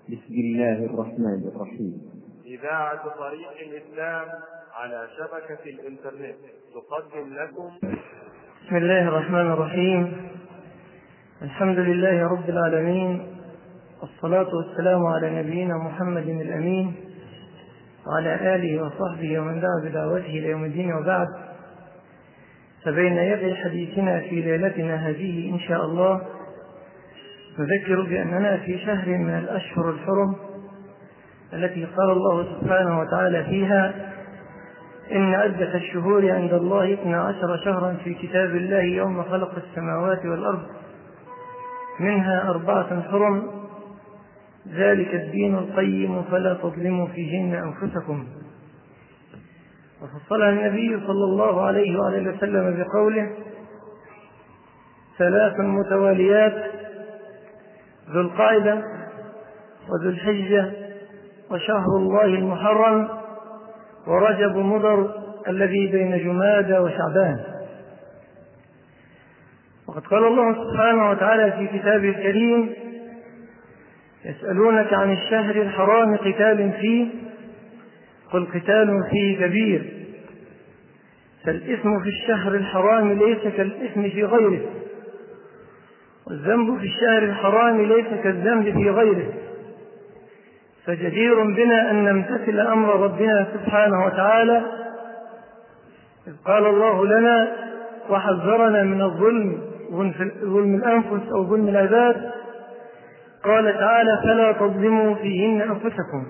بسم الله الرحمن الرحيم. إذاعة طريق الإسلام على شبكة الإنترنت تقدم لكم. بسم الله الرحمن الرحيم. الحمد لله رب العالمين، والصلاة والسلام على نبينا محمد الأمين وعلى آله وصحبه ومن دعا بدعوته إلى يوم الدين. وبعد، فبين يدي حديثنا في ليلتنا هذه إن شاء الله نذكر بأننا في شهر من الأشهر الحرم التي قال الله سبحانه وتعالى فيها: إن عدة الشهور عند الله 12 شهرا في كتاب الله يوم خلق السماوات والأرض منها 4 حرم ذلك الدين القيم فلا تظلموا فيهن أنفسكم. وفصلها النبي صلى الله عليه وآله وسلم بقوله: 3 متواليات: ذو القعدة وذو الحجة وشهر الله المحرم ورجب مضر الذي بين جمادى وشعبان. وقد قال الله سبحانه وتعالى في كتابه الكريم: يسألونك عن الشهر الحرام قتال فيه قل قتال فيه كبير. فالإثم في الشهر الحرام ليس كالإثم في غيره، والذنب في الشهر الحرام ليس كالذنب في غيره، فجدير بنا أن نمتثل أمر ربنا سبحانه وتعالى إذ قال الله لنا وحذرنا من الظلم، ظلم الأنفس أو ظلم العباد، قال تعالى: فلا تظلموا فيهن أنفسكم.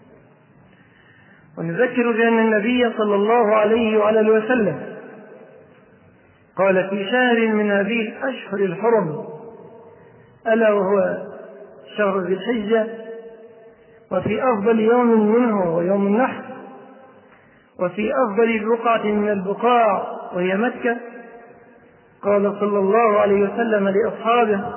ونذكر بأن النبي صلى الله عليه وآله وسلم قال في شهر من هذه الأشهر الحرم ألا وهو شهر ذي الحجة، وفي أفضل يوم منه ويوم النحر، وفي أفضل بقعة من البقاع وهي مكة، قال صلى الله عليه وسلم لأصحابه: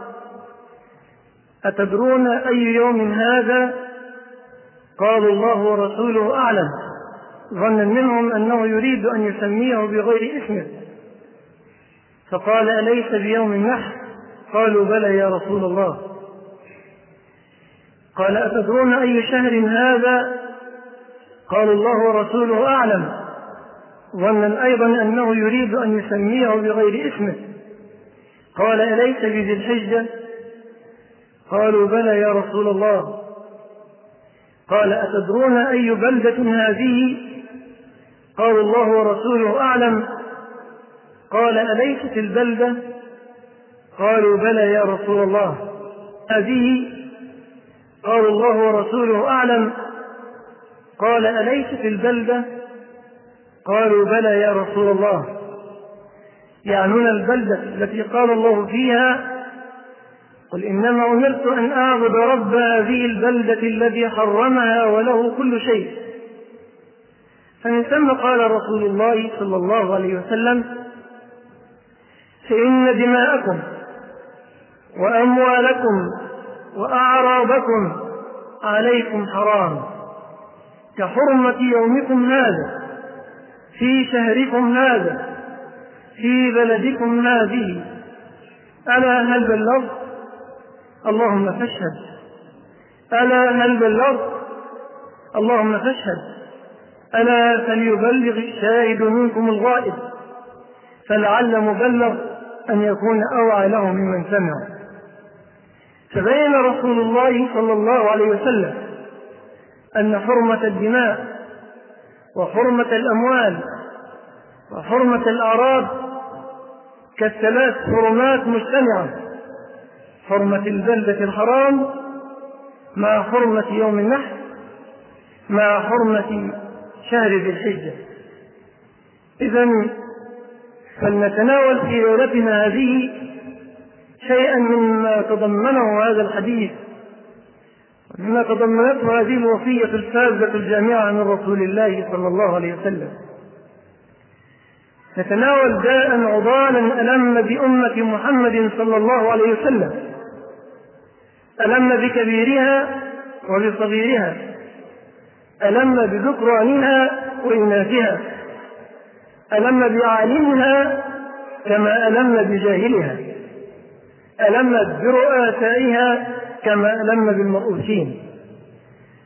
أتدرون أي يوم هذا؟ قالوا: الله ورسوله أعلم، ظنا منهم أنه يريد أن يسميه بغير اسمه، فقال: أليس بيوم النحر؟ قالوا: بلى يا رسول الله. قال: أتدرون أي شهر هذا؟ قالوا: الله ورسوله أعلم، ظنا أيضا أنه يريد أن يسميه بغير اسمه، قال: أليس بذي الحجة؟ قالوا: بلى يا رسول الله. قال: أتدرون أي بلدة هذه؟ قالوا: الله ورسوله أعلم، قال: أليست البلدة؟ قالوا: بلى يا رسول الله. هذه؟ قالوا: الله ورسوله أعلم، قال: أليست البلدة؟ قالوا: بلى يا رسول الله. يعنون البلدة التي قال الله فيها: قل إنما أمرت أن أعبد رب هذه البلدة الذي حرمها وله كل شيء. فمن ثم قال رسول الله صلى الله عليه وسلم: فإن دماءكم وأموالكم وأعراضكم عليكم حرام كحرمة يومكم هذا في شهركم هذا في بلدكم هذه. ألا هل بلغت؟ اللهم فاشهد. ألا هل بلغت؟ اللهم فاشهد. ألا فليبلغ الشاهد منكم الغائب، فلعل مبلغ أن يكون أوعى له ممن سمع. فبين رسول الله صلى الله عليه وسلم أن حرمة الدماء وحرمة الأموال وحرمة الأعراض كالثلاث حرمات مجتمعة: حرمة البلدة الحرام مع حرمة يوم النحر مع حرمة شهر ذي الحجة. إذن فلنتناول في ليلتنا هذه شيئا مما تضمنه هذا الحديث، مما تضمنته هذه الوصية الفاذة الجامعة من رسول الله صلى الله عليه وسلم. نتناول داء عضالا ألم بأمة محمد صلى الله عليه وسلم، ألم بكبيرها وبصغيرها، ألم بذكرانها وإناثها، ألم بعالمها كما ألم بجاهلها، ألم برؤسائها كما ألم بالمرؤوسين.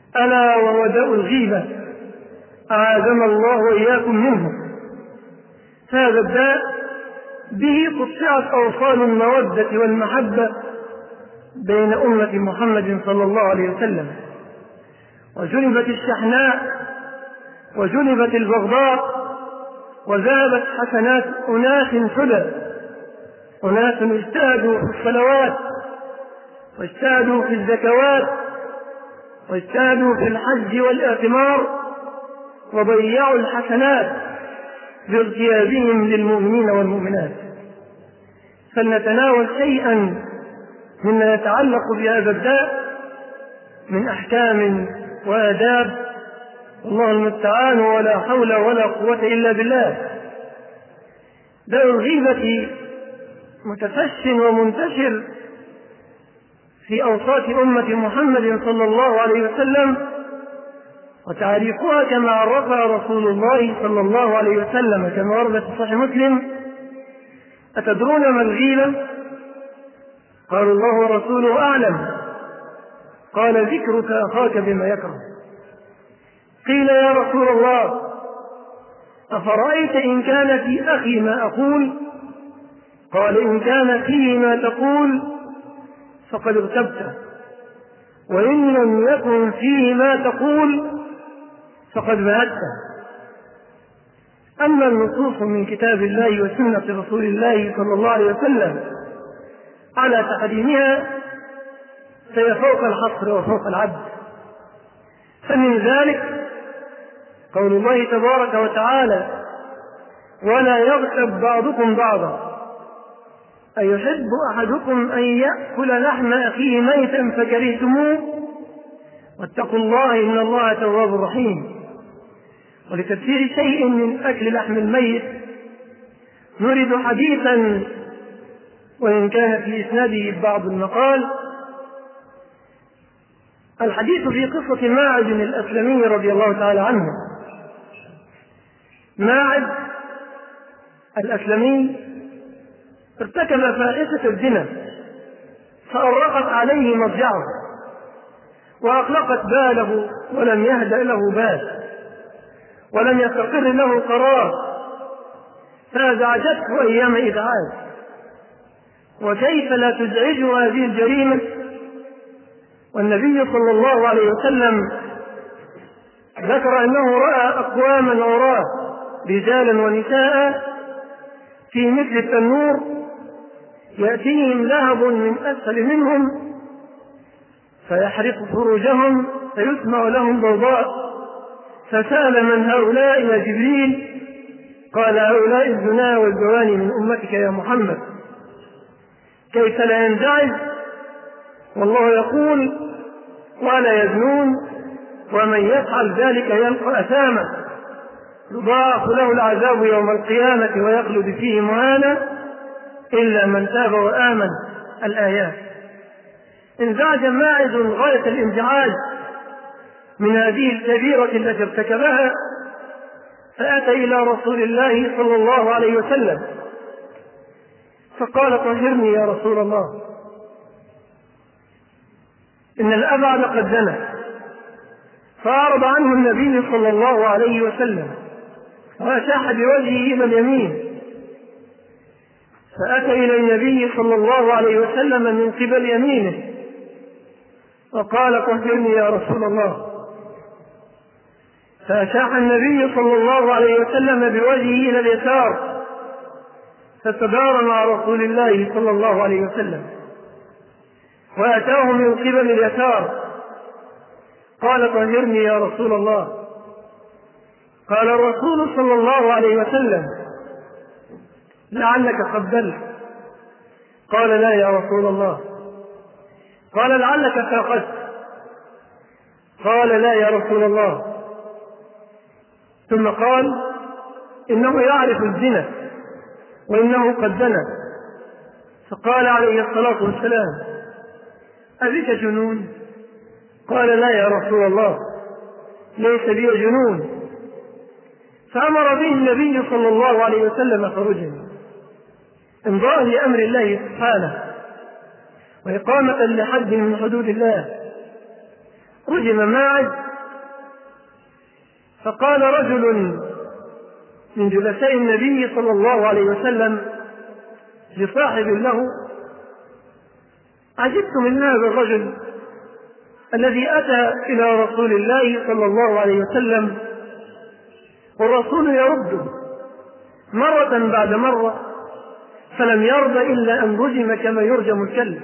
ألا وهو داء الغيبة، أعاذنا الله وإياكم منه. هذا الداء به قطعت أوصال المودة والمحبة بين أمة محمد صلى الله عليه وسلم، وجلبت الشحناء وجلبت البغضاء، وذهبت حسنات أناس سدى، أناس اجتهدوا في الصلوات واجتهدوا في الزكوات واجتهدوا في الحج والاعتمار، وضيعوا الحسنات باغتيابهم للمؤمنين والمؤمنات. فلنتناول شيئا مما يتعلق بهذا الداء من أحكام وآداب، الله المستعان، ولا حول ولا قوة إلا بالله. داء الغيبة متفش ومنتشر في أوساط أمة محمد صلى الله عليه وسلم، وتعريفها كما عرفها رسول الله صلى الله عليه وسلم كما ورد في صحيح مسلم: أتدرون ما الغيبة؟ قال الله ورسوله أعلم. قال: ذكرك أخاك بما يكره. قيل: يا رسول الله، أفرأيت إن كان في أخي ما أقول؟ قال: إن كان فيه ما تقول فقد اغتبته، وإن لم يكن فيه ما تقول فقد بهته. أما النصوص من كتاب الله وسنة رسول الله صلى الله عليه وسلم على تحريمها فهي فوق الحصر وفوق العد. فمن ذلك قول الله تبارك وتعالى: ولا يغتب بعضكم بعضا، أيحب أحدكم أن يأكل لحم أخيه ميتا فكرهتموه واتقوا الله إن الله تواب رحيم. ولتفسير شيء من أكل لحم الميت نريد حديثا وإن كان في إسناده بعض المقال. الحديث في قصة ماعز الأسلمي رضي الله تعالى عنه. ماعز الأسلمي ارتكب فاحشة الزنا فأرقت عليه مضجعه وأقلقت باله، ولم يهدأ له بال ولم يستقر له قرار، فأزعجته أيام إزعاج. وكيف لا تزعجه هذه الجريمة والنبي صلى الله عليه وسلم ذكر أنه رأى أقواما عراة رجالا ونساء في مثل التنور يأتيهم لهب من أسفل منهم فيحرق فروجهم فيسمع لهم ضوضاء، فسأل: من هؤلاء يا جبريل؟ قال: هؤلاء الزنا والزواني من أمتك يا محمد. كيف لا ينزعج والله يقول: ولا يزنون ومن يفعل ذلك يلقى أثاما يضاعف له العذاب يوم القيامة ويخلد فيه مهانا إلا من تاب وآمن. الآيات. انزعج ماعز غاية الانزعاج من هذه الكبيرة التي ارتكبها، فأتى إلى رسول الله صلى الله عليه وسلم فقال: طهرني يا رسول الله، إن الأبعد قد زنى. فأعرض عنه النبي صلى الله عليه وسلم وأشاح بوجهه إلى اليمين، فأتى إلى النبي صلى الله عليه وسلم من قبل يمينه وقال: طهرني يا رسول الله. فأشاح النبي صلى الله عليه وسلم بوجهه إلى اليسار، فتدار مع رسول الله صلى الله عليه وسلم وأتاه من قبل اليسار قال: طهرني يا رسول الله. قال الرسول صلى الله عليه وسلم: لعلك قبلت. قال: لا يا رسول الله. قال: لعلك فاقدت. قال: لا يا رسول الله. ثم قال: إنه يعرف الزنا وإنه قد زنى. فقال عليه الصلاة والسلام: أبك جنون؟ قال: لا يا رسول الله، ليس لي جنون. فأمر به النبي صلى الله عليه وسلم فرجم امضاء لأمر الله سبحانه وإقامة لحد من حدود الله، رجم ماعز، فقال رجل من جلساء النبي صلى الله عليه وسلم لصاحب له: عجبت من هذا الرجل الذي أتى إلى رسول الله صلى الله عليه وسلم والرسول يرده مرة بعد مرة، فلم يرض إلا أن رجم كما يرجم الكلب.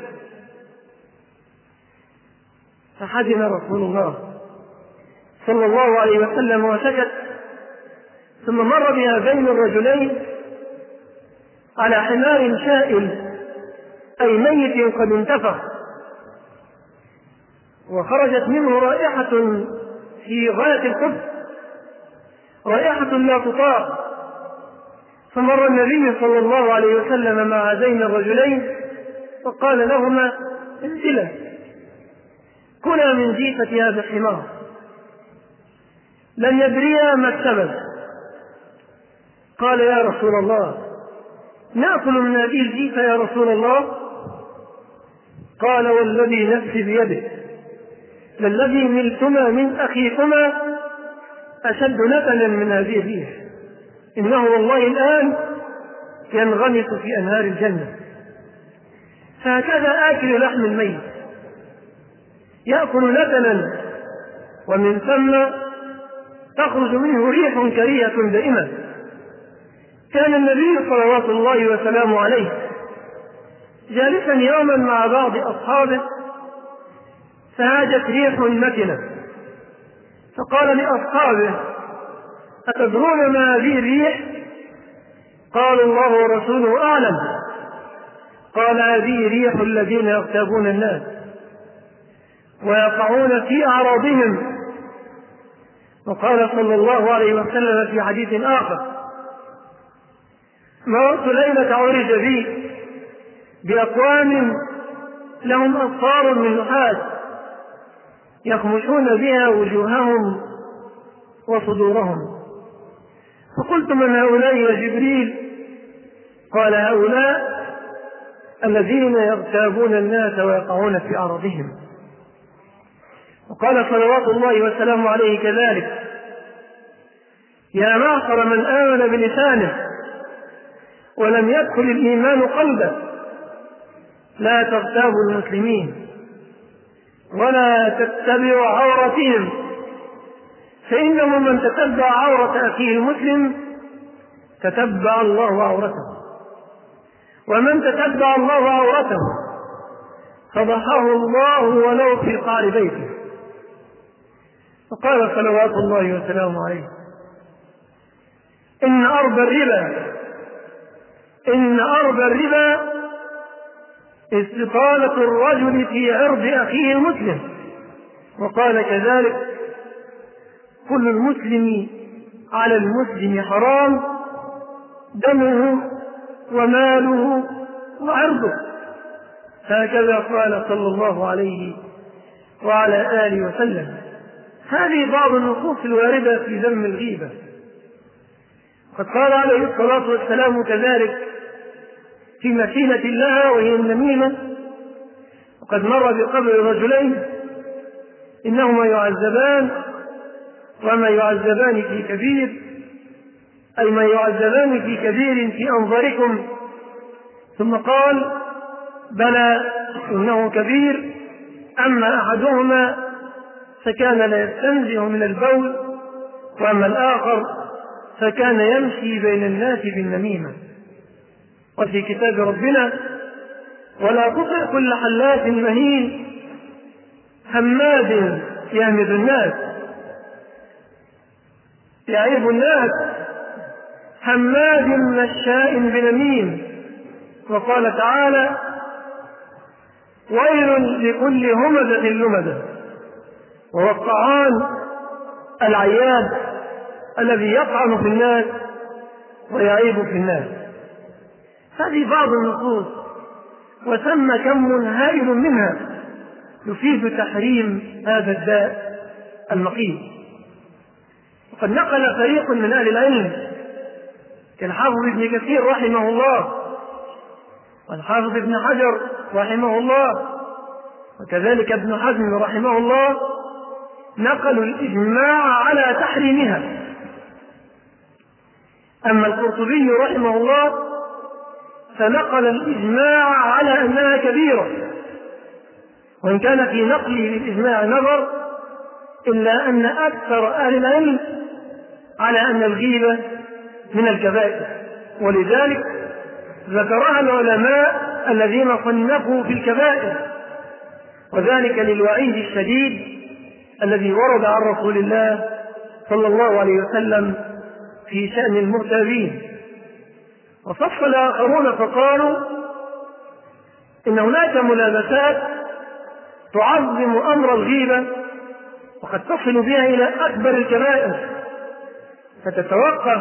فحزن رسول الله صلى الله عليه وسلم وسكت، ثم مر بهذين الرجلين على حمار شائل أي ميت قد انتفخ، وخرجت منه رائحة في غاية القبح، رائحة لا تطاق. فمر النبي صلى الله عليه وسلم مع هذين الرجلين فقال لهما: انزلا كلا من جيفة هذا الحمار، لن يدريا ما السبب. قال: يا رسول الله، نأكل من هذه الجيفة يا رسول الله؟ قال: والذي نفسي بيده للذي نلتما من أخيكما أشد نتنا من هذه الريح، إنه والله الآن ينغمس في أنهار الجنة. فهكذا آكل لحم الميت يأكل نتنا، ومن ثم تخرج منه ريح كريهة دائمة. كان النبي صلوات الله وسلامه عليه جالسا يوما مع بعض أصحابه، فهاجت ريح متنة، فقال لأصحابه: أتدرون ما هذه الريح؟ قالوا: الله ورسوله أعلم. قال: هذه ريح الذين يغتابون الناس ويقعون في أعراضهم. وقال صلى الله عليه وسلم في حديث آخر: مررت ليلة عرج بي بأقوام لهم أصفار من نحاس يخمشون بها وجوههم وصدورهم، فقلت: من هؤلاء يا جبريل؟ قال: هؤلاء الذين يغتابون الناس ويقعون في أعراضهم. وقال صلوات الله وسلامه عليه كذلك: يا معشر من آمن بلسانه ولم يدخل الإيمان قلبه، لا تغتابوا المسلمين ولا تتبعوا عورتهم، فإنه من تتبع عورة أخيه المسلم تتبع الله عورته، ومن تتبع الله عورته فضحه الله ولو في قعر بيته. وقال صلوات الله وسلامه عليه: إن أربى الربا استطالة الرجل في عرض أخيه المسلم. وقال كذلك: كل المسلم على المسلم حرام، دمه وماله وعرضه. هكذا قال صلى الله عليه وعلى آله وسلم. هذه بعض النصوص الواردة في ذم الغيبة. قد قال عليه الصلاة والسلام كذلك في مثيلة لها وهي النميمة: وقد مر بقبر رجلين إنهما يعذبان وما يعذبان في كبير، أي ما يعذبان في كبير في أنظاركم. ثم قال: بلى إنه كبير، أما أحدهما فكان لا يستنزه من البول، وأما الآخر فكان يمشي بين الناس بالنميمة. وفي كتاب ربنا: ولا تطع كل حلاف مهين هماد يهمد الناس يعيب الناس هماد مشاء بنميم. وقال تعالى: ويل لكل همزة لمزة. وهو الطعان العياب الذي يطعن في الناس ويعيب في الناس. هذه بعض النصوص، وثم كم هائل منها يفيد تحريم هذا الداء المقيت. وقد نقل فريق من أهل العلم كالحافظ ابن كثير رحمه الله والحافظ ابن حجر رحمه الله وكذلك ابن حزم رحمه الله نقلوا الإجماع على تحريمها. أما القرطبي رحمه الله فنقل الإجماع على أنها كبيرة، وإن كان في نقله للإجماع نظر، إلا أن أكثر أهل العلم على أن الغيبة من الكبائر، ولذلك ذكرها العلماء الذين صنفوا في الكبائر، وذلك للوعيد الشديد الذي ورد عن رسول الله صلى الله عليه وسلم في شأن المغتابين. وفصل آخرون فقالوا إن هناك ملابسات تعظم أمر الغيبة وقد تصل بها إلى أكبر الكبائر، فتتوقف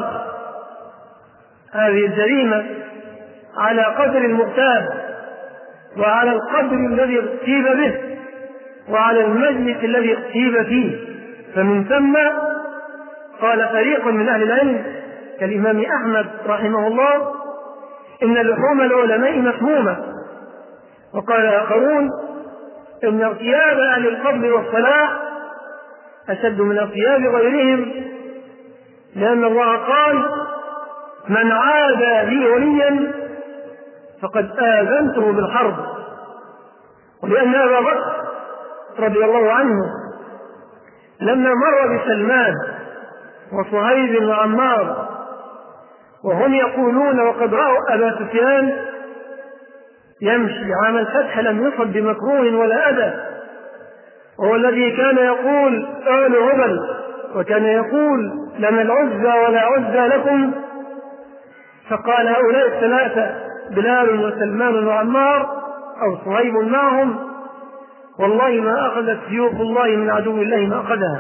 هذه الجريمة على قدر المغتاب، وعلى القدر الذي اغتيب به، وعلى المجلس الذي اغتيب فيه. فمن ثم قال فريق من أهل العلم كالإمام أحمد رحمه الله إن لحوم العلماء مسمومة، وقال آخرون إن اغتياب أهل الفضل والصلاح أشد من اغتياب غيرهم، لأن الله قال من عادى لي وليا فقد آذنته بالحرب. ولأن أبا بكر رضي الله عنه لما مر بسلمان وصهيب وعمار وهم يقولون وقد رأوا أبا سفيان يمشي عام الفتح لم يصب بمكروه ولا أذى، وهو الذي كان يقول آل هبل، وكان يقول لنا العزى ولا عزى لكم، فقال هؤلاء الثلاثة بلال وسلمان وعمار أو صهيب معهم والله ما أخذت سيوف الله من عدو الله ما أخذها.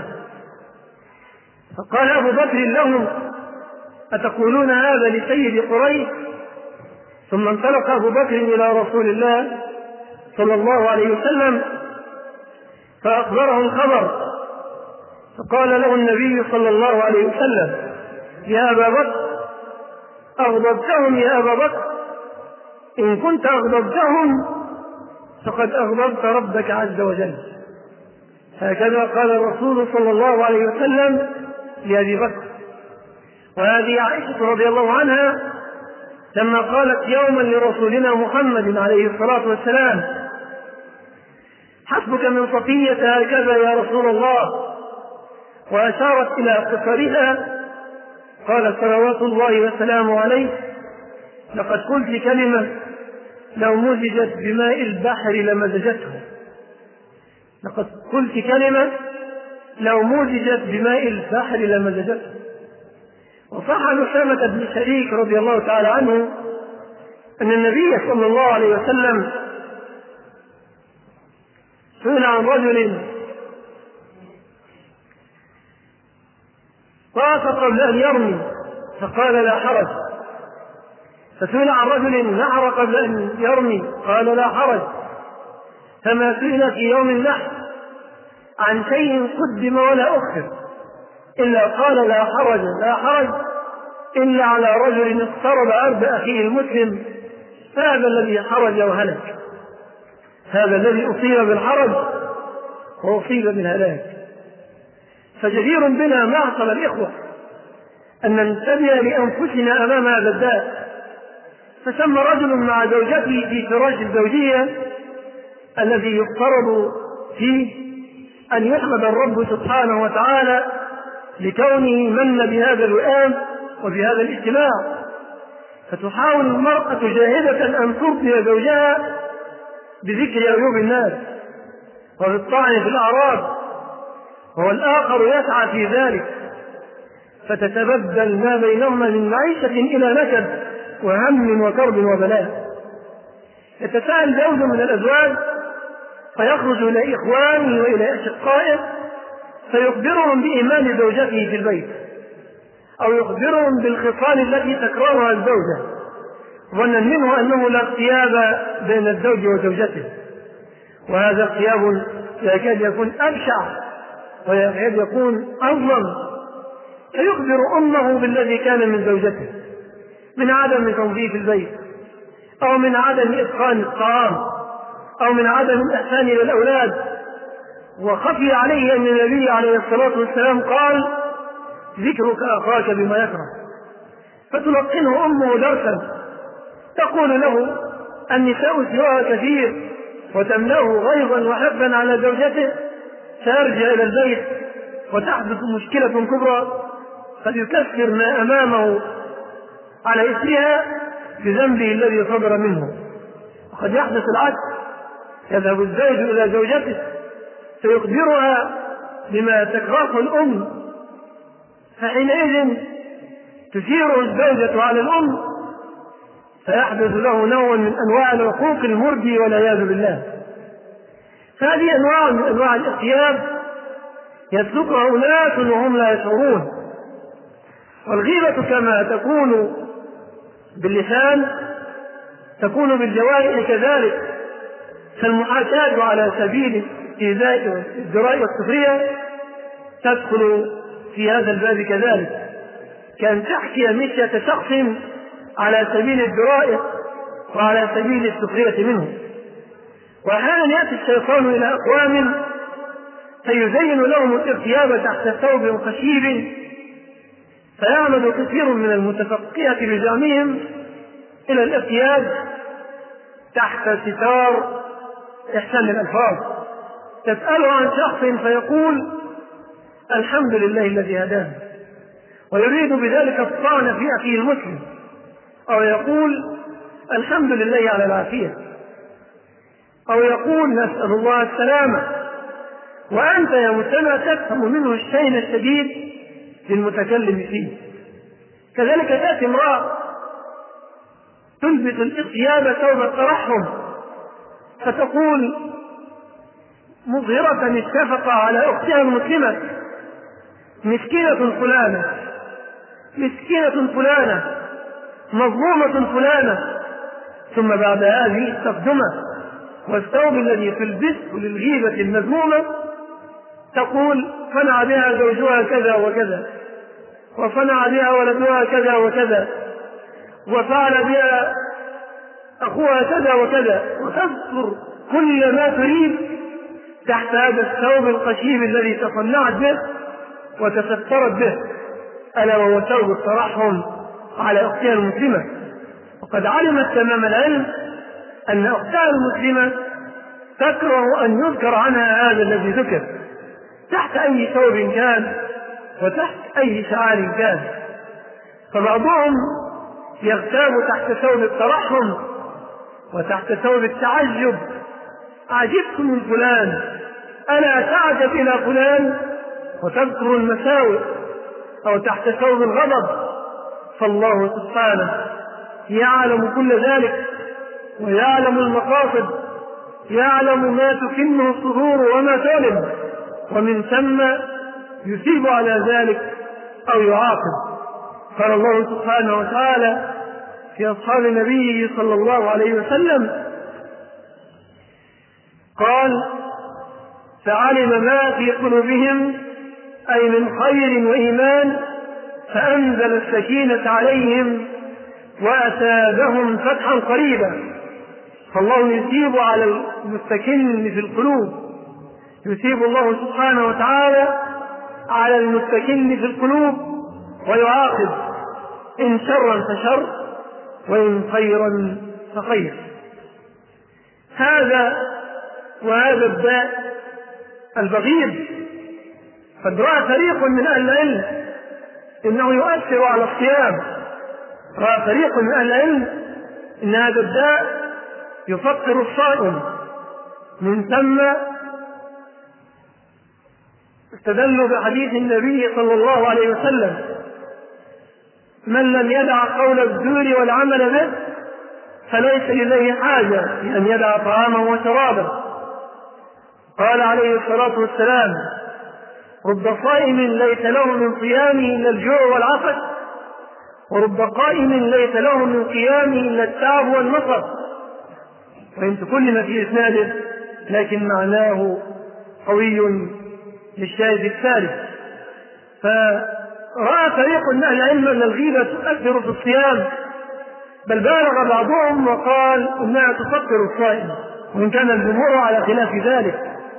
فقال أبو بكر لهم أتقولون هذا لسيد قريش؟ ثم انطلق أبو بكر إلى رسول الله صلى الله عليه وسلم فأخبره الخبر، فقال له النبي صلى الله عليه وسلم يا أبا بكر أغضبتهم يا أبا بكر، إن كنت أغضبتهم فقد أغضبت ربك عز وجل. هكذا قال الرسول صلى الله عليه وسلم لأبي بكر. وهذه عائشة رضي الله عنها لما قالت يوما لرسولنا محمد عليه الصلاة والسلام حسبك من صفية هكذا يا رسول الله، وأشارت إلى قصرها، قال صلوات الله وسلامه عليه لقد قلت كلمة لو مزجت بماء البحر لمزجته، لقد قلت كلمة لو مزجت بماء البحر لمزجته. وصح عن أسامة بن شريك رضي الله تعالى عنه أن النبي صلى الله عليه وسلم سئل عن رجل طاف قبل أن يرمي فقال لا حرج، فسئل عن رجل نحر قبل أن يرمي قال لا حرج، فما سئل في يوم النحر عن شيء قدم ولا أخر إلا قال لا حرج لا حرج إلا على رجل اقترب عرض أخيه المسلم، هذا الذي حرج وهلك، هذا الذي أصيب بالحرج وأصيب بالهلاك. فجدير بنا معصر الإخوة أن ننتبه لأنفسنا أمام هذا الداء. فسمى رجل مع زوجته في فراش الزوجية الذي يفترض فيه أن يحمد الرب سبحانه وتعالى لكونه من بهذا الوئام وبهذا الاجتماع، فتحاول المرأة جاهدة أن ترضي زوجها بذكر عيوب الناس وبالطعن في الأعراض، وهو الآخر يسعى في ذلك، فتتبدل ما بينهما من معيشة إلى نكد وهم وكرب وبلاء. يتساءل زوج من الأزواج فيخرج إلى إخوانه وإلى أشقائه فيخبرهم بإيمان زوجته في البيت، أو يخبرهم بالخصال التي تكرهها الزوجة، ظنا منه أنه لا اغتياب بين الزوج وزوجته، وهذا اغتياب يكاد يكون أبشع ويكاد يكون أظلم. فيخبر أمه بالذي كان من زوجته من عدم تنظيف البيت، أو من عدم إتقان الطعام، أو من عدم الإحسان إلى الأولاد، وخفي عليه أن النبي عليه الصلاة والسلام قال ذكرك أخاك بما يكره، فتلقنه أمه درسا تقول له النساء سواها كثير وتملأه غيظا وحبا على زوجته، سيرجع إلى البيت وتحدث مشكلة كبرى قد يكسر ما أمامه على إثرها بذنبه الذي صدر منه. وقد يحدث العكس، يذهب الزوج إلى زوجته فيخبرها بما تكرهه الأم، فحينئذ تثيره الزوجة على الأم فيحدث له نوع من أنواع العقوق المردي والعياذ بالله. فهذه أنواع من أنواع الاغتياب يسلكها أناس وهم لا يشعرون. والغيبة كما تكون باللسان تكون بالجوارح كذلك، فالمحاكاة على سبيل الإيذاء والازدراء والسخرية تدخل في هذا الباب كذلك، كأن تحكي مشية شخص على سبيل الجرائح وعلى سبيل السخرية منه. وأحيانا يأتي الشيطان إلى أقوام فيزين لهم الاغتياب تحت ثوب خشيب، فيعمد كثير من المتفقهة بزعمهم إلى الاغتياب تحت ستار إحسان الألفاظ. تسأله عن شخص فيقول الحمد لله الذي هدانا، ويريد بذلك الطعن في أخيه المسلم، أو يقول الحمد لله على العافية، أو يقول نسأل الله السلامة، وأنت يا مستمع تفهم منه الشين الشديد للمتكلم فيه. كذلك تأتي امرأة تلبس الاغتياب ثوب الترحم فتقول مظهرة الشفقة على أختها المسلمة مسكينة فلانة، مسكينة فلانة، مظلومة فلانة، ثم بعد هذه التقدمة والثوب الذي تلبسه للغيبة المذمومة تقول صنع بها زوجها كذا وكذا، وصنع بها ولدها كذا وكذا، وفعل بها أخوها كذا وكذا، وتذكر كل ما تريد تحت هذا الثوب القشيم الذي تصنعت به وتسترت به، ألا وهو ثوب الترحم على أختها المسلمة. وقد علمت تمام العلم أن أختها المسلمة تكره أن يذكر عنها هذا الذي ذكر تحت أي ثوب كان وتحت أي شعار كان. فبعضهم يغتاب تحت ثوب الترحم وتحت ثوب التعجب، عجبت من فلان، ألا تعجب إلى فلان، وتذكر المساوئ، أو تحت ثوب الغضب. فالله سبحانه يعلم كل ذلك ويعلم المقاصد، يعلم ما تكنه الصدور وما تعلم، ومن ثم يثيب على ذلك أو يعاقب. قال الله سبحانه وتعالى في أصحاب نبيه صلى الله عليه وسلم قال فعلم ما في قلوبهم أي من خير وإيمان فأنزل السكينة عليهم وأثابهم فتحا قريبا. فالله يثيب على المستكن في القلوب، يثيب الله سبحانه وتعالى على المستكن في القلوب ويعاقب إن شرا فشر وإن خيرا فخير. وهذا الداء البغيض قد رأى فريق من أهل العلم إنه يؤثر على الصيام، رأى فريق من أهل العلم إن هذا الداء يفطر الصائم، من ثم استدلوا بحديث النبي صلى الله عليه وسلم من لم يدع قول الزور والعمل به فليس لله حاجة في أن يدع طعامه وشرابه. قال عليه الصلاة والسلام رب صائم ليس له من صيامه إلا الجوع والعطش، ورب قائم ليس له من قيامه إلا التعب والنصب، وإن تكلم في إسناده لكن معناه قوي للشاهد الثالث. فرأى فريق من أهل العلم أن الغيبة تؤثر في الصيام، بل بالغ بعضهم وقال إنها تفطر الصائم، وإن كان الجمهور على خلاف ذلك،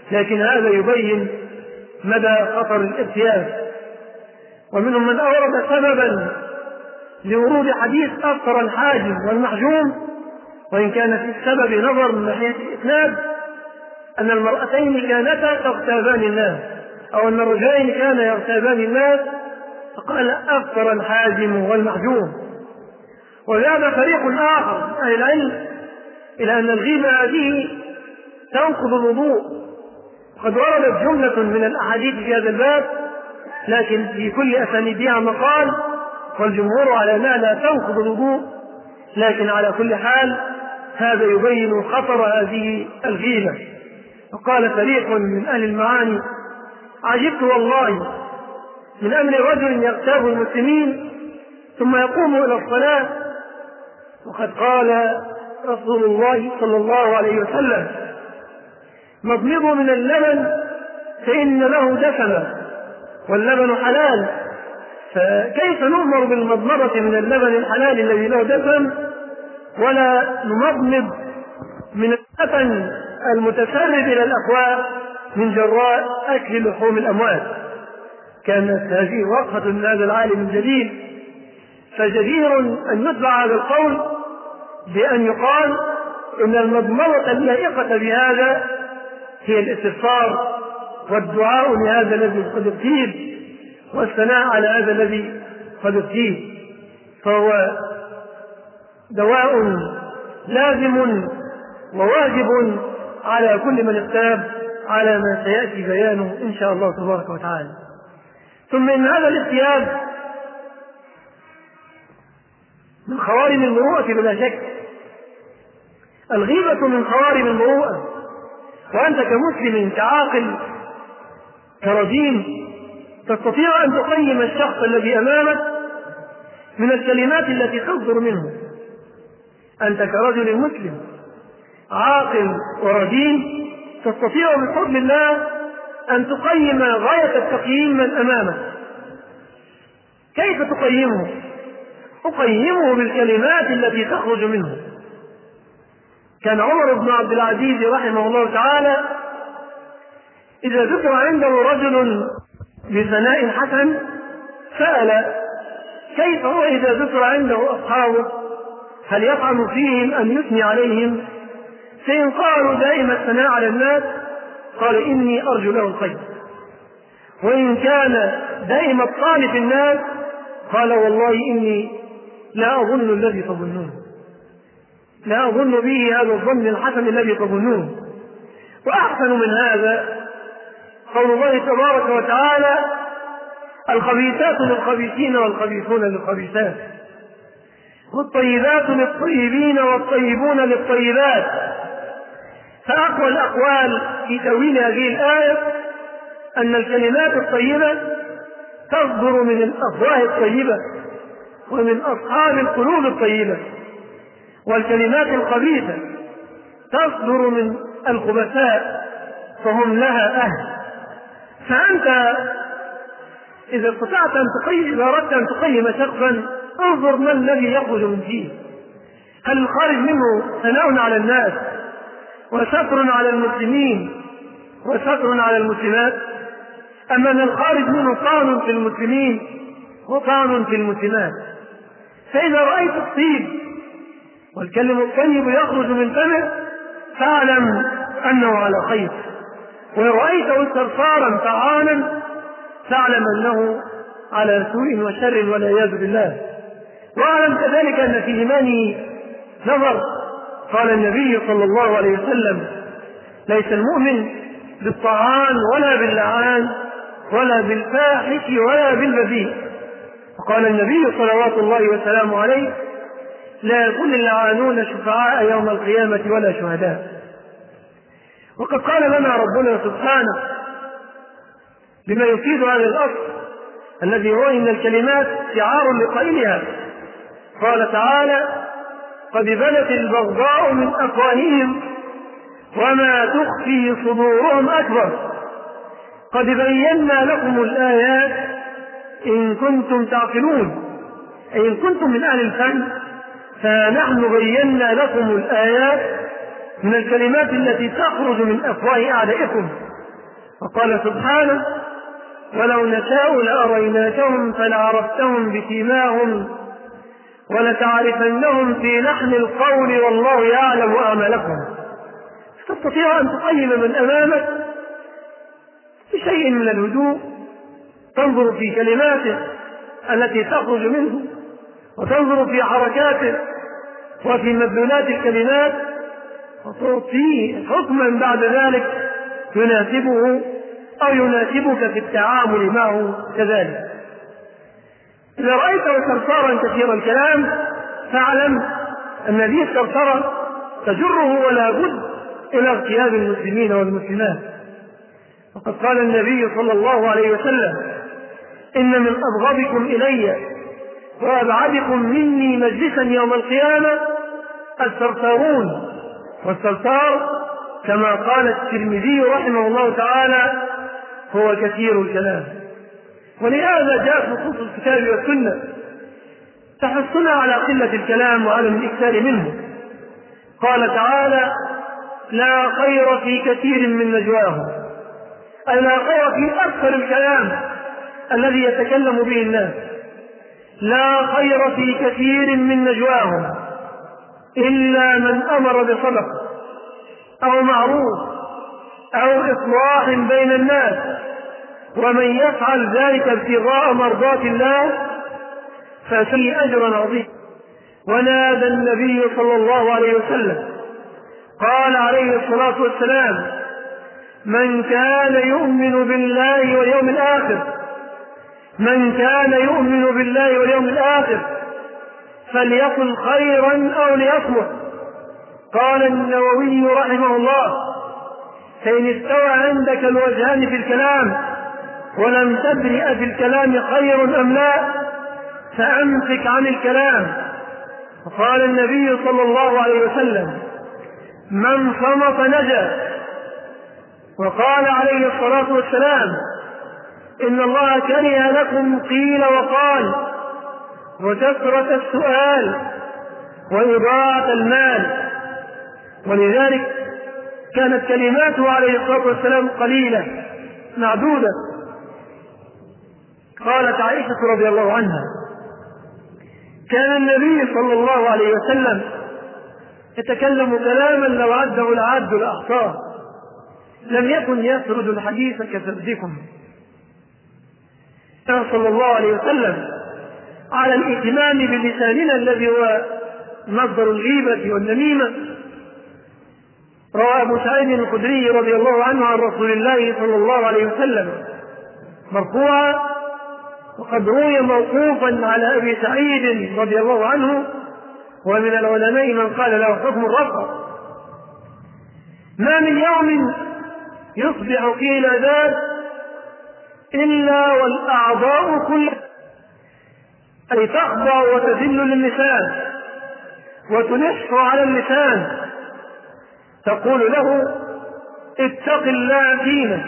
لكن هذا يبين مدى خطر الارتياب. ومنهم من أورد سببا لورود حديث أفطر الحاجم والمحجوم، وإن كان في السبب نظر من ناحية الإسناد أن المرأتين كانتا تغتابان الناس، أو أن الرجلين كانا يغتابان الناس، فقال أفطر الحاجم والمحجوم. وذهب فريق آخر من أهل العلم إلى أن الغيبة هذه تنقض الوضوء، وقد وردت جملة من الأحاديث في هذا الباب، لكن في كل أسانيدها مقال، والجمهور على أنها لا تنقض الوضوء. لكن على كل حال هذا يبين خطر هذه الغيبة. وقال فريق من أهل المعاني: عجبت والله من أمر رجل يغتاب المسلمين ثم يقوم إلى الصلاة، وقد قال رسول الله صلى الله عليه وسلم: مضمضوا من اللبن فإن له دسما واللبن حلال. فكيف نؤمر بالمضمضة من اللبن الحلال الذي له دسم ولا نمضمض من اللبن المتسرب إلى الأفواه من جراء أكل لحوم الأموات؟ كانت هذه وقفة من هذا العالم الجليل، فجدير أن يتبع هذا القول بأن يقال إن المضمضة اللائقة بهذا هي الاستغفار والدعاء لهذا الذي قد ابتيب والثناء على هذا الذي قد ابتيب، فهو دواء لازم وواجب على كل من اغتاب، على ما سيأتي بيانه إن شاء الله تبارك وتعالى. ثم إن هذا الاغتياب من خوارم المروءة بلا شك. الغيبة من خوارم المروءة، وأنت كمسلم كعاقل كرزين تستطيع أن تقيم الشخص الذي أمامك من الكلمات التي تصدر منه. أنت كرجل مسلم عاقل ورزين تستطيع بفضل الله أن تقيم غاية التقييم من أمامك. كيف تقيمه؟ أقيمه بالكلمات التي تخرج منه. كان عمر بن عبد العزيز رحمه الله تعالى إذا ذكر عنده رجل بثناء حسن سأل: كيف هو إذا ذكر عنده أصحابه هل يطعن فيهم أم يثني عليهم؟ فإن قالوا دائما الثناء على الناس قال: إني أرجو له الخير. وإن كان دائما الطعن في الناس قال: والله إني لا أظن الذي تظنون، لا أظن به هذا الظن الحسن الذي تظنون. وأحسن من هذا قول الله تبارك وتعالى: الخبيثات للخبيثين والخبيثون للخبيثات والطيبات للطيبين والطيبون للطيبات. فأقوى الأقوال في تأويل هذه الآية أن الكلمات الطيبة تصدر من الأفواه الطيبة ومن أصحاب القلوب الطيبة، والكلمات الخبيثة تصدر من الخبثاء فهم لها أهل. فأنت إذا استطعت أن تقيم، إذا أردت أن تقيم شخصا انظر ما الذي يخرج من فيه. هل الخارج منه ثناء على الناس وستر على المسلمين وستر على المسلمات، أم أن الخارج منه طعن في المسلمين وطعن في المسلمات؟ فإذا رأيت الطيب والكلم الطيب يخرج من فمه فاعلم أنه على خير، وإن رأيته استغفارا طعانا فاعلم أنه على سوء وشر والعياذ بالله. واعلم كذلك أن في إيمانه نظر. قال النبي صلى الله عليه وسلم: ليس المؤمن بالطعان ولا باللعان ولا بالفاحش ولا بالبذيء. وقال النبي صلوات الله وسلامه عليه: لا يكون اللعانون شفعاء يوم القيامة ولا شهداء. وقد قال لنا ربنا سبحانه بما يفيد هذا الأصل الذي هو إن الكلمات شعار لقائلها. قال تعالى: قد بدت البغضاء من أفواههم وما تخفي صدورهم أكبر قد بينا لكم الآيات إن كنتم تعقلون. أي إن كنتم من أهل الفن فنحن بينا لكم الآيات من الكلمات التي تخرج من أفواه أعدائكم وقال سبحانه: ولو نشاء لأريناكهم فلعرفتهم بسيماهم ولتعرفنهم في لحن القول والله يعلم أعمالكم. تستطيع أن تقيم من أمامك بشيء من الهدوء، تنظر في كلماته التي تخرج منه، وتنظر في حركاته وفي مدلولات الكلمات، وتعطيه حكما بعد ذلك يناسبه أو يناسبك في التعامل معه كذلك. إذا رأيته صرصارا كثير الكلام فاعلم أن هذه الصرصرة تجره ولا بد إلى اغتياب المسلمين والمسلمات. وقد قال النبي صلى الله عليه وسلم: إن من أبغضكم إلي وأبعدكم مني مجلسا يوم القيامة الصرصارون. والصرصار كما قال الترمذي رحمه الله تعالى هو كثير الكلام. ولهذا جاء نصوص الكتاب والسنة تحثنا على قلة الكلام وعدم الإكثار منه. قال تعالى: لا خير في كثير من نجواهم، أي لا خير في أكثر الكلام الذي يتكلم به الناس. لا خير في كثير من نجواهم إلا من أمر بصدقة أو معروف أو إصلاح بين الناس، ومن يفعل ذلك ابتغاء مرضات الله ففيه أجر عظيم. ونادى النبي صلى الله عليه وسلم قال عليه الصلاة والسلام: من كان يؤمن بالله واليوم الآخر، من كان يؤمن بالله واليوم الآخر فليقل خيرا أو ليصمت. قال النووي رحمه الله: فإن استوى عندك الوجهان في الكلام ولم تدرئ في الكلام خير أم لا فأمسك عن الكلام. وقال النبي صلى الله عليه وسلم: من صمت نجا. وقال عليه الصلاة والسلام: إن الله كره لكم قيل وقال وكثرة السؤال وإضاعة المال. ولذلك كانت كلماته عليه الصلاة والسلام قليلة معدودة. قالت عائشة رضي الله عنها: كان النبي صلى الله عليه وسلم يتكلم كلاما لو عده العاد لأحصاه، لم يكن يسرد الحديث كسردكم. كان صلى الله عليه وسلم على الاهتمام بلساننا الذي هو مصدر الغيبة والنميمة. روى أبو سعيد الخدري رضي الله عنه عن رسول الله صلى الله عليه وسلم مرفوعا، وقد روي موقوفا على أبي سعيد رضي الله عنه، ومن العلماء من قال له حكم الرفع: ما من يوم يصبح فيه العباد إلا والأعضاء كلها أي تخضع وتذل للسان وتلح على اللسان تقول له: اتق الله فينا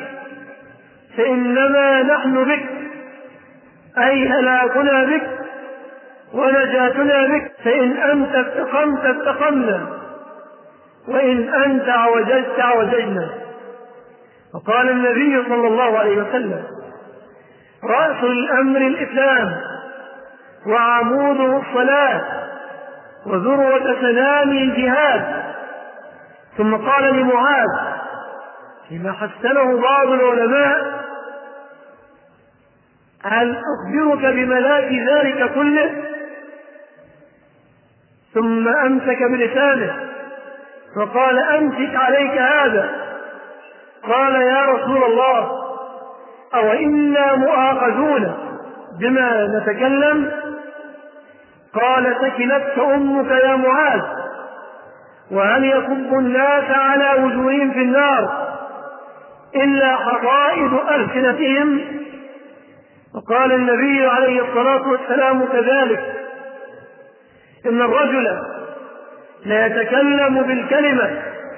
فإنما نحن بك، أي هلاكنا بك ونجاتنا بك، فإن أنت استقمت استقمنا وإن أنت عوججت عوججنا. وقال النبي صلى الله عليه وسلم: رأس الأمر الإسلام وعموده الصلاة وذروة سنام الجهاد. ثم قال لمعاذ فيما حسنه بعض العلماء: هل أخبرك بملاك ذلك كله؟ ثم أمسك بلسانه وقال: أمسك عليك هذا. قال: يا رسول الله، أو إنا مؤاخذون بما نتكلم؟ قال: ثكلتك أمك يا معاذ، وهل يكب الناس على وجوههم في النار إلا حصائد ألسنتهم؟ وقال النبي عليه الصلاة والسلام كذلك: إن الرجل لا يتكلم بالكلمة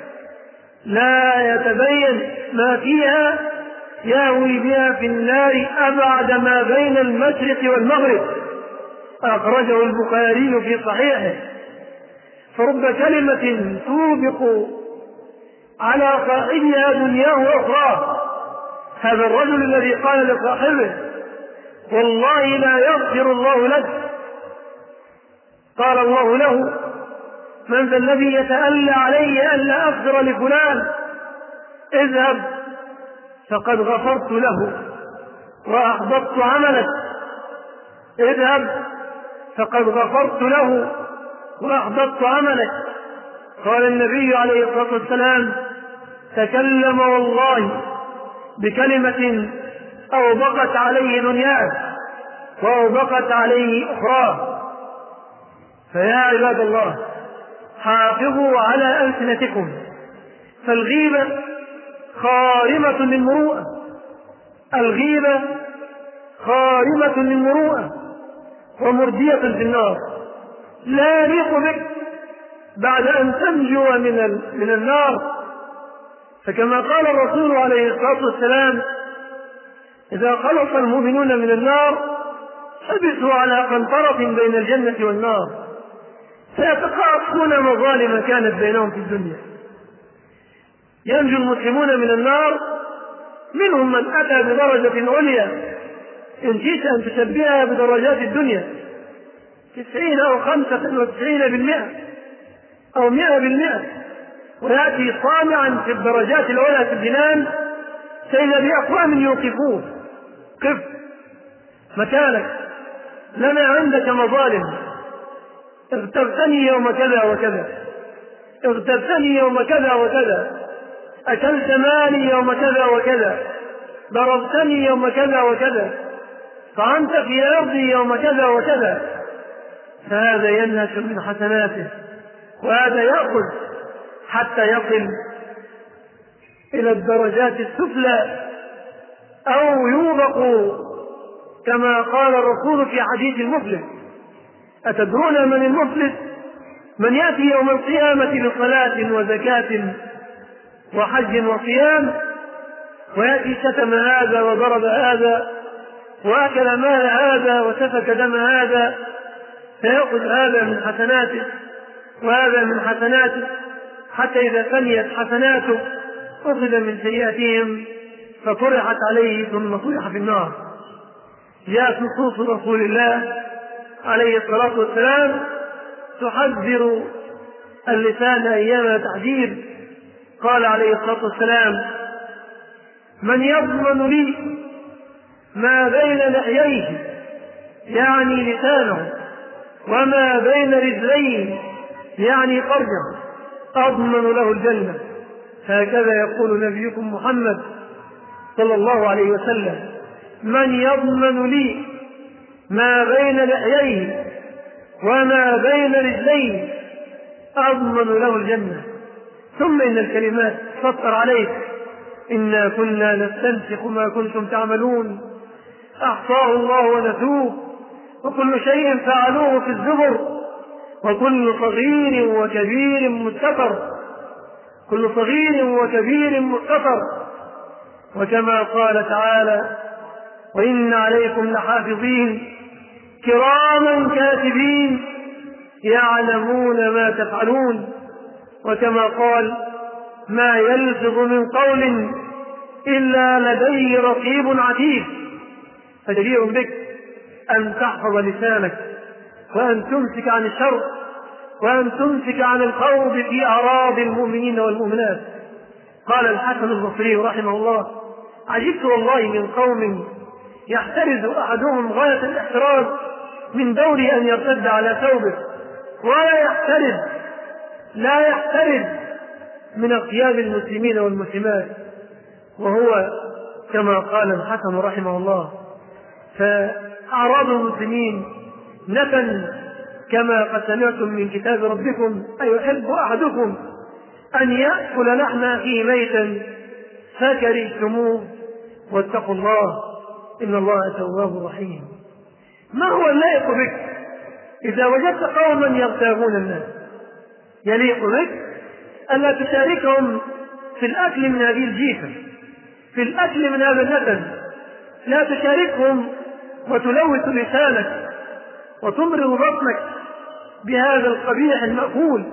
لا يتبين ما فيها يهوي بها في النار أبعد ما بين المشرق والمغرب. أخرجه البخاري في صحيحه. فرب كلمة توبق على صاحبها دنياه وأخراه هذا الرجل الذي قال لصاحبه والله لا يغفر الله لك، قال الله له من ذا الذي يتألى علي ألا أغفر لفلان؟ اذهب فقد غفرت له وأحبطت عملك، اذهب فقد غفرت له وأحبطت عملك. قال النبي عليه الصلاة والسلام تكلم والله بكلمة أوبقت عليه دنياه وأوبقت عليه أخراه. فيا عباد الله حافظوا على ألسنتكم، فالغيبة خارمة للمروءة، الغيبة خارمة للمروءة ومردية في النار. لا يليق بك بعد أن تنجو من النار. فكما قال الرسول عليه الصلاة والسلام إذا خلص المؤمنون من النار حبسوا على قنطرة بين الجنة والنار فيتقاطعون مظالم كانت بينهم في الدنيا. ينجو المسلمون من النار، منهم من أتى بدرجة عليا إن شئت أن تشبهها بدرجات الدنيا 90 أو 95% أو 100%، ويأتي صامعا في الدرجات العلى في الجنان فإذا بأقوام يوقفوه قف مكانك، لنا عندك مظالم، اغتبتني يوم كذا وكذا، اغتبتني يوم كذا وكذا، أكلت مالي يوم كذا وكذا، ضربتني يوم كذا وكذا، طعنت في أرضي يوم كذا وكذا. فهذا ينهش من حسناته، وهذا يأخذ حتى يصل إلى الدرجات السفلى أو يوبق كما قال الرسول في حديث المفلس. أتدرون من المفلس؟ من يأتي يوم القيامة بصلاة وزكاة وحج وصيام ويأتي شتم هذا وضرب هذا وأكل مال هذا وسفك دم هذا، فيأخذ هذا من حسناته وهذا من حسناته، حتى إذا فنيت حسناته أخذ من سيئاتهم فطرحت عليه ثم طرح في النار. جاءت نصوص رسول الله عليه الصلاة والسلام تحذر اللسان أيام تحذير. قال عليه الصلاة والسلام من يضمن لي ما بين لحييه يعني لسانه وما بين رجليه يعني فرجه أضمن له الجنة. هكذا يقول نبيكم محمد صلى الله عليه وسلم من يضمن لي ما بين لحييه وما بين رجليه أضمن له الجنة. ثم إن الكلمات سطر عليك إنا كنا نستنسخ ما كنتم تعملون أحصاه الله ونسوه وكل شيء فعلوه في الزبر وكل صغير وكبير مستتر، كل صغير وكبير مستتر. وكما قال تعالى وإن عليكم لحافظين كراما كاتبين يعلمون ما تفعلون. وكما قال ما يلفظ من قول إلا لديه رقيب عتيد. فجدير بك أن تحفظ لسانك وأن تمسك عن الشر وأن تمسك عن الخوض في أعراض المؤمنين والمؤمنات. قال الحسن البصري رحمه الله عجبت والله من قوم يحترز أحدهم غاية الاحتراز من دور أن يرتد على ثوبه لا يحترز من اغتياب المسلمين والمسلمات، وهو كما قال الحسن رحمه الله فأعراض المسلمين نفن كما قد سمعتم من كتاب ربكم أيحب أحدكم أن يأكل لحم أخيه ميتا فكرهتموه واتقوا الله إن الله تواب رحيم. ما هو اللائق بك إذا وجدت قوما يغتابون الناس؟ يليق بك ألا تشاركهم في الأكل من هذه الجيفة، في الأكل من هذا النتن. لا تشاركهم وتلوث لسانك وتمرض بطنك بهذا القبيح المأكول،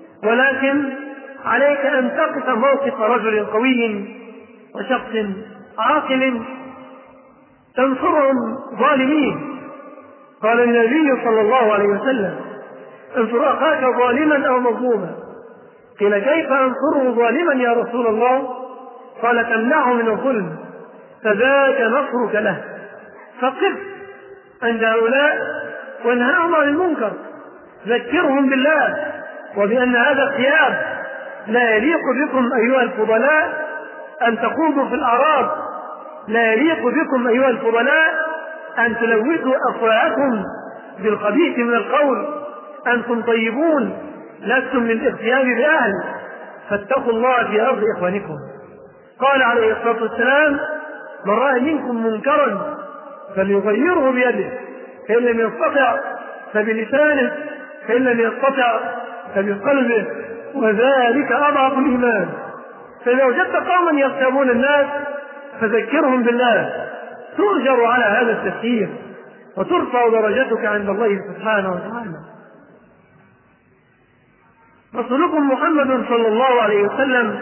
ولكن عليك أن تقف موقف رجل قوي وشخص عاقل تنصرهم ظالمين. قال النبي صلى الله عليه وسلم: انصر أخاك ظالما أو مظلوما. قيل: كيف أنصره ظالما يا رسول الله؟ قال: تمنعه من الظلم، فذاك نصرك له. فقف عند هؤلاء وانهاهم عن المنكر، ذكرهم بالله وبأن هذا اغتياب لا يليق بكم أيها الفضلاء أن تخوضوا في الأعراض، لا يليق بكم أيها الفضلاء أن تلوثوا أفواهكم بالخبيث من القول، أنتم طيبون لستم للاغتياب بأهل، فاتقوا الله في أرض إخوانكم. قال عليه الصلاة والسلام: من رأى منكم منكرا فليغيره بيده، فإن لم يستطع فبلسانه، فإن لم يستطع فبقلبه، وذلك أضعف الإيمان. فإذا وجدت قوما يغتابون الناس فذكرهم بالله، تؤجر على هذا التذكير وترفع درجتك عند الله سبحانه وتعالى. رسولكم محمد صلى الله عليه وسلم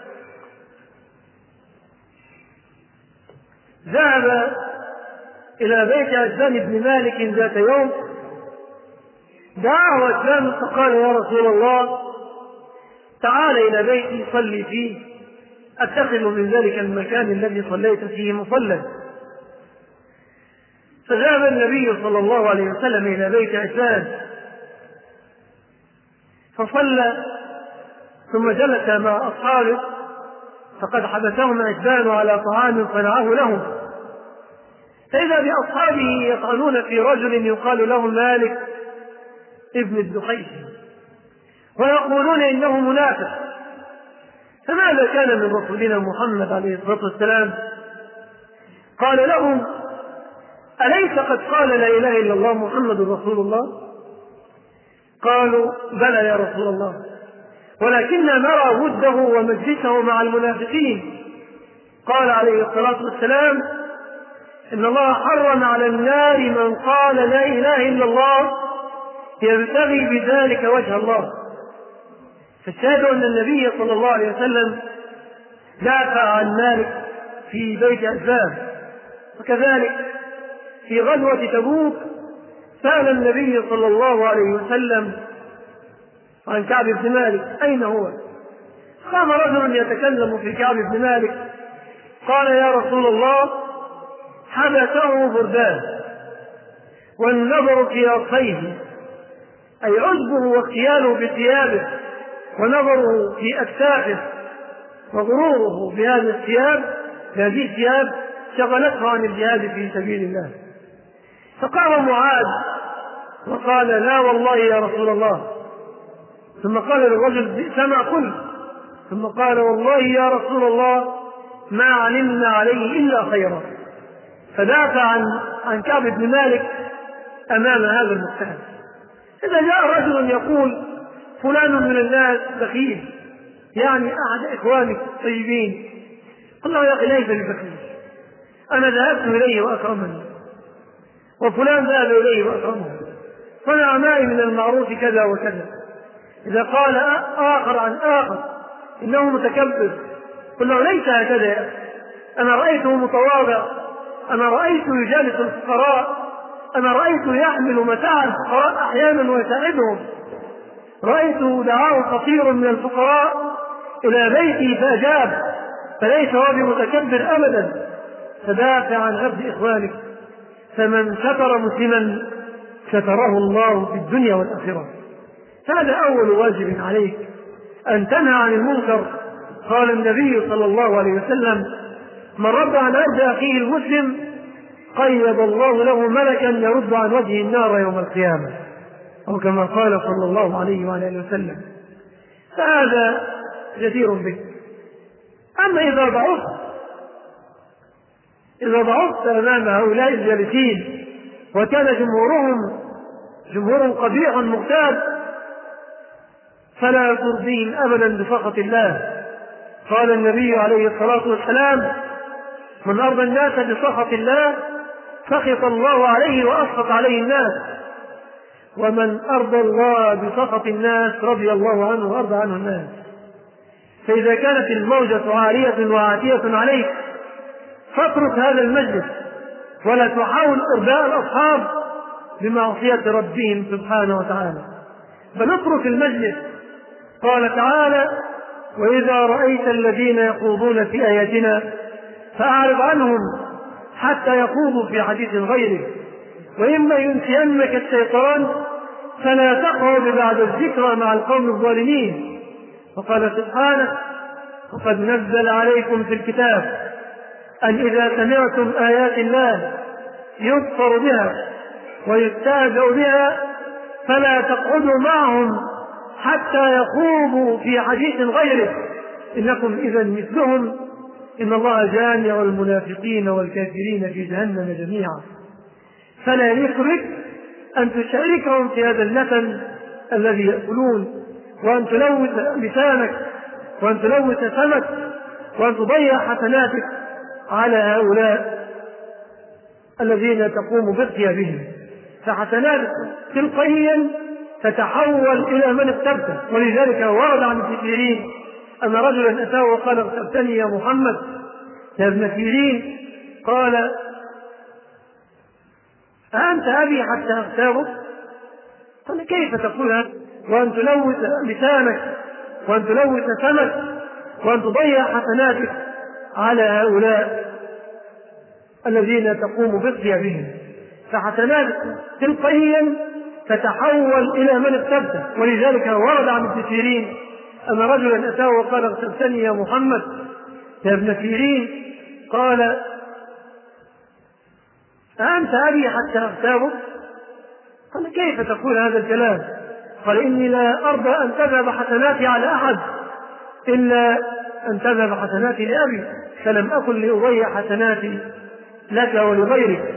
ذهب إلى بيت عثمان بن مالك ذات يوم، دعاه عثمان فقال: يا رسول الله، تعال إلى بيتي صلي فيه، أتخذ من ذلك المكان الذي صليت فيه مصلى. فذهب النبي صلى الله عليه وسلم إلى بيت عثمان فصلى، ثم جلس مع أصحابه، فقد حبسهم عثمان على طعام صنعه لهم، فإذا بأصحابه يطعنون في رجل يقال له مالك ابن الدحيح ويقولون إنه منافق. فماذا كان من رسولنا محمد عليه الصلاة والسلام؟ قال لهم: أليس قد قال لا إله إلا الله محمد رسول الله؟ قالوا: بلى يا رسول الله، ولكننا نرى وده ومجلسه مع المنافقين. قال عليه الصلاة والسلام: إن الله حرم على النار من قال لا إله إلا الله يبتغي بذلك وجه الله. فالشاهد أن النبي صلى الله عليه وسلم دافع عن مالك في بيت عثمان. وكذلك في غزوة تبوك سأل النبي صلى الله عليه وسلم عن كعب بن مالك: أين هو؟ قام رجل يتكلم في كعب بن مالك قال: يا رسول الله، حبسه بردان، والنظر في رأسيه، أي عجبه واختياله بثيابه، ونظره في أكتافه، وغروره بهذه الثياب شغلته عن الجهاد في سبيل الله. فقام معاذ وقال: لا والله يا رسول الله. ثم قال للرجل: بئس ما قلت. ثم قال: والله يا رسول الله ما علمنا عليه إلا خيرا. فدافع عن كعب بن مالك أمام هذا المجتهد. إذا جاء رجل يقول: فلان من الناس بخيل، يعني أحد إخوانك الطيبين، قل له: يا أخي ليس ببخيل، أنا ذهبت إليه وأكرمني، وفلان ذهب إليه وأكرمه، صنع معي من المعروف كذا وكذا. إذا قال آخر عن آخر إنه متكبر، قل له: ليس هكذا يا أخي، أنا رأيته متواضع، أنا رأيته يجالس الفقراء، أنا رأيته يحمل متاع الفقراء أحيانا ويساعدهم، رأيته دعاه فقير من الفقراء إلى بيته فأجاب، فليس هو بمتكبر أبدا. فدافع عن عبد إخوانك، فمن ستر مسلما ستره الله في الدنيا والآخرة. هذا أول واجب عليك، أن تنهى عن المنكر. قال النبي صلى الله عليه وسلم: من رد عن عرض أخيه المسلم قيض الله له ملكا يرد عن وجهه النار يوم القيامة، أو كما قال صلى الله عليه وآله وسلم. فهذا جدير به. أما إذا ضعفت أمام هؤلاء الجالسين وكان جمهور قبيح مغتاب، فلا ترضيهم أبدا بسخط الله. قال النبي عليه الصلاة والسلام: من أرضى الناس بسخط الله سخط الله عليه وأسخط عليه الناس، ومن أرضى الله بسخط الناس رضي الله عنه وأرضى عنه الناس. فإذا كانت الموجة عارية وعاتية عليك فاترك هذا المجلس ولا تحاول إرضاء الأصحاب بمعصية ربهم سبحانه وتعالى، بل اترك المجلس. قال تعالى: وإذا رأيت الذين يخوضون في آياتنا فأعرض عنهم حتى يخوضوا في حديث غيره، وإما ينسينك الشيطان فلا تقعد بعد الذكرى مع القوم الظالمين. وقال سبحانه: وقد نزل عليكم في الكتاب أن إذا سمعتم آيات الله يكفر بها ويستهزأ بها فلا تقعدوا معهم حتى يخوضوا في حديث غيره إنكم إذا مثلهم إن الله جامع المنافقين والكافرين في جهنم جميعا. فلا يخرج أن تشاركهم في هذا اللسن الذي يأكلون، وأن تلوث لسانك، وأن تلوث فمك، وأن تضيع حسناتك على هؤلاء الذين تقوم باغتيابهم، فحسناتك تلقائيا تتحول إلى من اغتبته. ولذلك ورد عن ابن سيرين أن رجلا أتاه وقال: اغتبتني يا محمد يا ابن سيرين. قال: أأنت أبي حتى أغتابك؟ قال: كيف تقول هذا وأن تلوث لسانك، وأن تلوث فمك، وأن تضيع حسناتك على هؤلاء الذين تقوم باغتيابهم، فحسناتك تلقائيا تتحول إلى من اغتبته. ولذلك ورد عن ابن سيرين أن رجلا أتاه وقال: اغتبتني يا محمد يا ابن سيرين. قال: أأنت أبي حتى أغتابك؟ قال: كيف تقول هذا الكلام؟ قال: إني لا أرضى أن تذهب حسناتي على أحد إلا أن تذهب حسناتي لأبي، فلم أكن لأضيع حسناتي لك ولغيرك.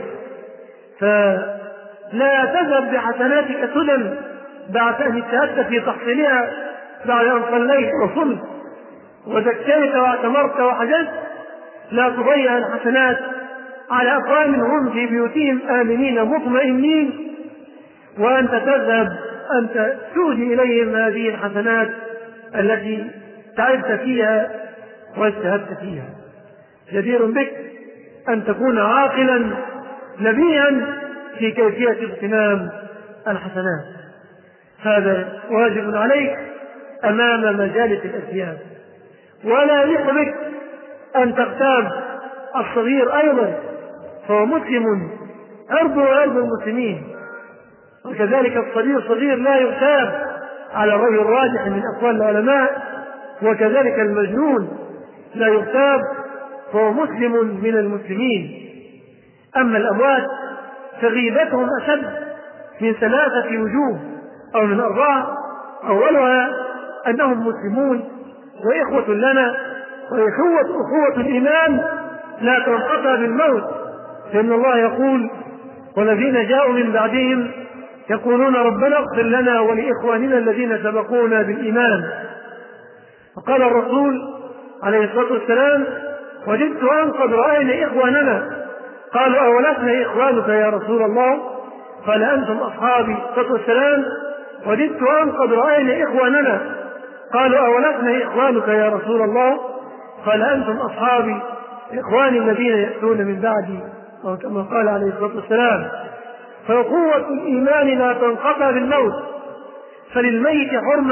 فلا تذهب بحسناتك سدى بعد أن اجتهدت في تحصيلها، بعد أن صليت وصمت وزكيت واعتمرت وحججت، لا تضيع الحسنات على أقوام هم في بيوتهم آمنين مطمئنين، وأنت تذهب أنت تهدي إليهم هذه الحسنات التي تعبت فيها واجتهدت فيها. جدير بك أن تكون عاقلا نبيا في كيفية اغتنام الحسنات. هذا واجب عليك أمام مجالس الأسياد. ولا يحبك أن تغتاب الصغير أيضا، فهو مسلم عرضه وعرض المسلمين، وكذلك الصغير صغير لا يغتاب على الرأي الراجح من أقوال العلماء، وكذلك المجنون لا يغتاب فهو مسلم من المسلمين. أما الأموات فغيبتهم أشد من 3 وجوه أو من 4. أولها أنهم مسلمون وإخوة لنا، أخوة الإيمان لا تنقطع بالموت، لأن الله يقول: والذين جاءوا من بعدهم يقولون ربنا اغفر لنا ولإخواننا الذين سبقونا بالإيمان. فقال الرسول عليه الصلاة والسلام: وجدت أن قد رأينا إخواننا. قالوا: أولسنا إخوانك يا رسول الله؟ قال: أنتم أصحابي. الصلاة والسلام: وجدت أن قد رأينا إخواننا. قالوا: أولسنا إخوانك يا رسول الله؟ قال: أنتم أصحابي. إخواني الذين يأتون من بعدي، كما قال عليه الصلاة والسلام. فقوة الإيمان لا تنقطع بالموت، فللميت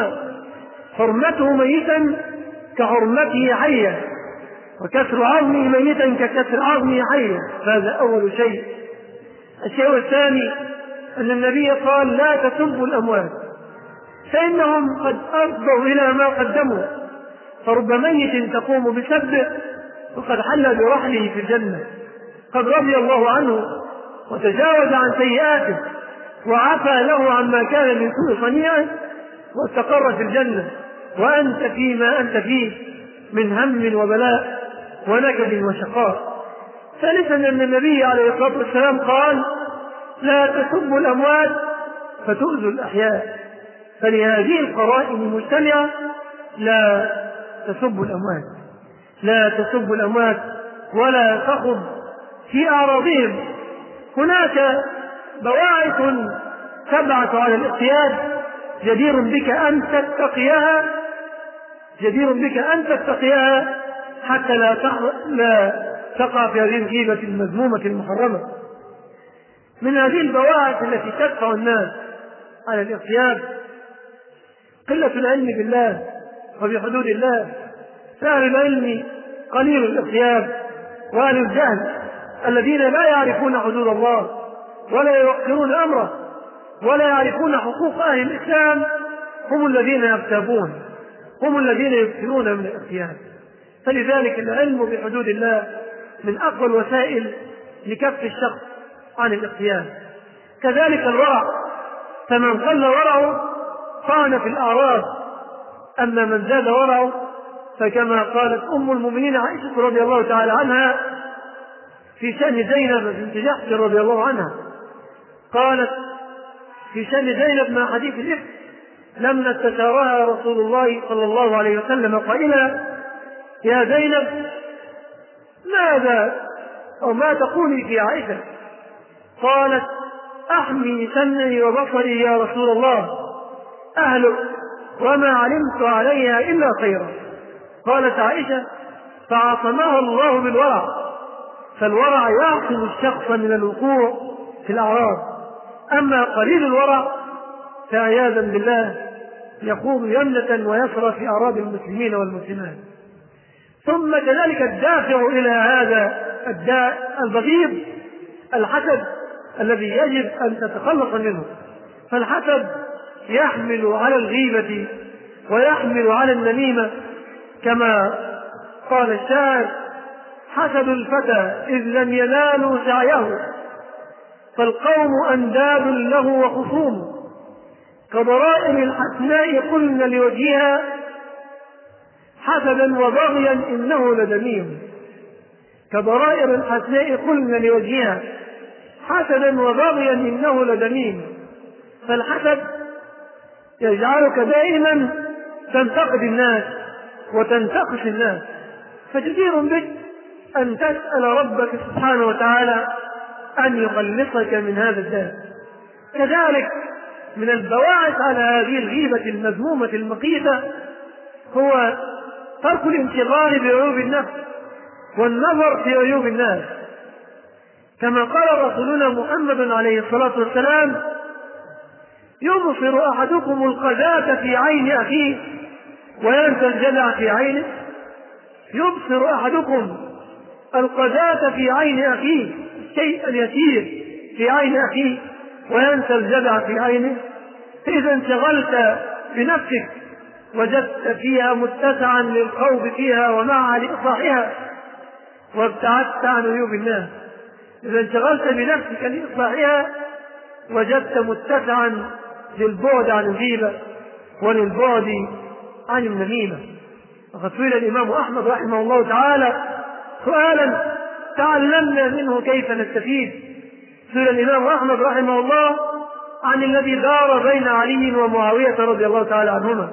حرمته ميتا كحرمته حيا، وكسر عظمه ميتا ككسر عظمه حيا. هذا أول شيء. الشيء الثاني أن النبي قال: لا تسبوا الأموات فإنهم قد أفضوا إلى ما قدموا، فرب ميت تقوم بسبه وقد حل برحله في الجنة، قد رضي الله عنه وتجاوز عن سيئاته وعفى له عما كان من سوء صنيعه واستقر في الجنة، وأنت فيما أنت فيه من هم وبلاء ونكد وشقاء. ثالثا أن النبي عليه الصلاة والسلام قال: لا تسبوا الأموات فتؤذوا الأحياء. فلهذه القرائن المجتمعة لا تسبوا الأموات، لا تسبوا الأموات ولا تخض في أعراضهم. هناك بواعث تبعث على الاقتياد، جدير بك أن تتقيها حتى لا تقع في هذه الغيبة المذمومة المحرمة. من هذه البواعث التي تدفع الناس على الاغتياب قلة العلم بالله وبحدود الله. فأهل العلم قليل الاغتياب، وأهل الجهل الذين لا يعرفون حدود الله ولا يوقرون أمره ولا يعرفون حقوق أهل الإسلام هم الذين يغتابون، هم الذين يكثرون من الاغتياب. فلذلك العلم بحدود الله من أقوى الوسائل لكف الشخص عن الاغتياب. كذلك الورع، فمن قل ورعه طعن في الأعراض، أما من زاد ورعه فكما قالت أم المؤمنين عائشة رضي الله تعالى عنها في شأن زينب بنت جحش رضي الله عنها، قالت في شأن زينب مع حديث الإفك لما استشارها رسول الله صلى الله عليه وسلم قائلا: يا زينب ماذا أو ما تقولي في عائشة؟ قالت: أحمي سمعي وبصري يا رسول الله، أهلك وما علمت عليها إلا خيرا. قالت عائشة: فعصمها الله بالورع، فالورع يعصم الشخص من الوقوع في الأعراض، أما قليل الورع فعياذا بالله يخوض يمنة ويسرى في أعراض المسلمين والمسلمات. ثم كذلك الدافع إلى هذا الداء البغيض الحسد الذي يجب أن تتخلص منه. فالحسد يحمل على الغيبة ويحمل على النميمة، كما قال الشاعر: حسد الفتى إذ لم ينالوا سعيه، فالقوم أنداد له وخصوم، كضرائر الحسناء قلن لوجهها، حسدا وبغيا إنه لدميم. كضرائر الحسناء قلن لوجهها، حسدا وبغيا إنه لدميم. فالحسد يجعلك دائما تنتقد الناس وتنتقص الناس، فجدير بك أن تسأل ربك سبحانه وتعالى أن يخلصك من هذا الداء. كذلك من البواعث على هذه الغيبة المذمومة المقيتة هو ترك الانشغال بعيوب النفس والنظر في عيوب الناس، كما قال رسولنا محمد عليه الصلاة والسلام: يبصر أحدكم القذاة في عين أخيه وينسى الجدع في عينه. يبصر أحدكم القذاة في عين أخيه، الشيء اليسير في عين أخيه، وينسى الجدع في عينه. فإذا انشغلت بنفسك وجدت فيها متسعا للخوض فيها ومعها لإصلاحها، وابتعدت عن عيوب الناس. إذا انشغلت بنفسك لإصلاحها وجدت متسعا للبعد عن الغيبة وللبعد عن النميمة. وقد سئل الإمام أحمد رحمه الله تعالى سؤالا تعلمنا منه كيف نستفيد. سئل الإمام أحمد رحمه الله عن الذي دار بين علي ومعاوية رضي الله تعالى عنهما،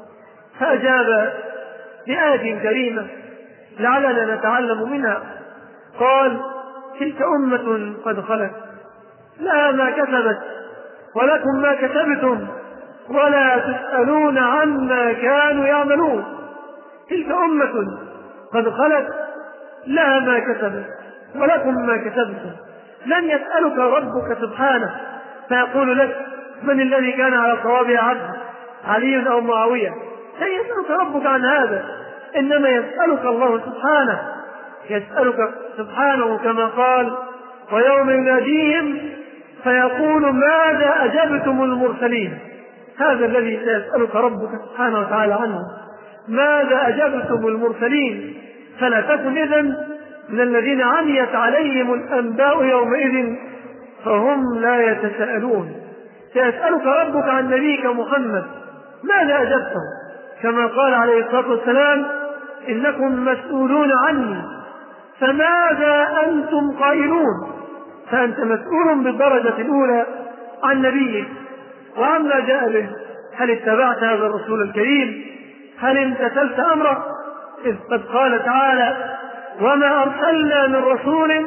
فأجاب بآية كريمة لعلنا نتعلم منها. قال: تلك أمة قد خلت لها ما كسبت ولكم ما كسبتم ولا تسألون عما كانوا يعملون. تلك أمة قد خلت لها ما كسبت ولكم ما كسبتم. لن يسألك ربك سبحانه فيقول لك من الذي كان على صوابها عبد، علي أو معاوية. لن يسألك ربك عن هذا، إنما يسألك الله سبحانه، يسألك سبحانه كما قال: ويوم يناديهم فيقول ماذا أجبتم المرسلين. هذا الذي سيسألك ربك سبحانه وتعالى عنه، ماذا أجبتم المرسلين. فلا تكن إذن من الذين عميت عليهم الأنباء يومئذ فهم لا يتساءلون. سيسألك ربك عن نبيك محمد ماذا أجبتم، كما قال عليه الصلاة والسلام: إنكم مسؤولون عني فماذا أنتم قائلون. فأنت مسؤول بالدرجة الأولى عن نبيك وعما جاء به. هل اتبعت هذا الرسول الكريم؟ هل امتثلت أمره؟ إذ قد قال تعالى: وما أرسلنا من رسول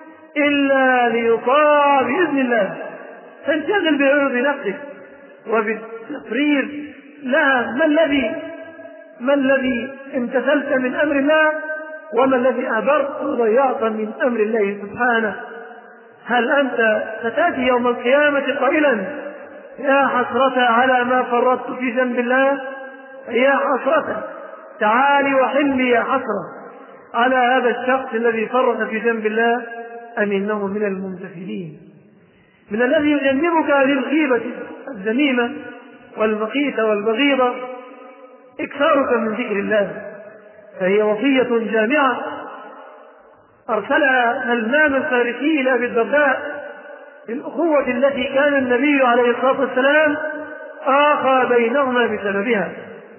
إلا ليطاع بإذن الله. فانشغل بعروض نفسك وبالتفريغ لها. ما الذي امتثلت من أمر الله وما الذي أهدرت وضيعت من أمر الله سبحانه؟ هل أنت ستأتي يوم القيامة قائلا يا حسرة على ما فرطت في ذنب الله؟ يا حسرة، تعالي وحلي يا حسرة على هذا الشخص الذي فرط في ذنب الله، أم إنه من الممتثلين، من الذي يجنبك للغيبة الذميمة والمقيتة والبغيضة إكثارك من ذكر الله. فهي وصية جامعة أرسلها سلمان الفارسي إلى أبي الدرداء الأخوة التي كان النبي عليه الصلاة والسلام آخى بينهما بسببها.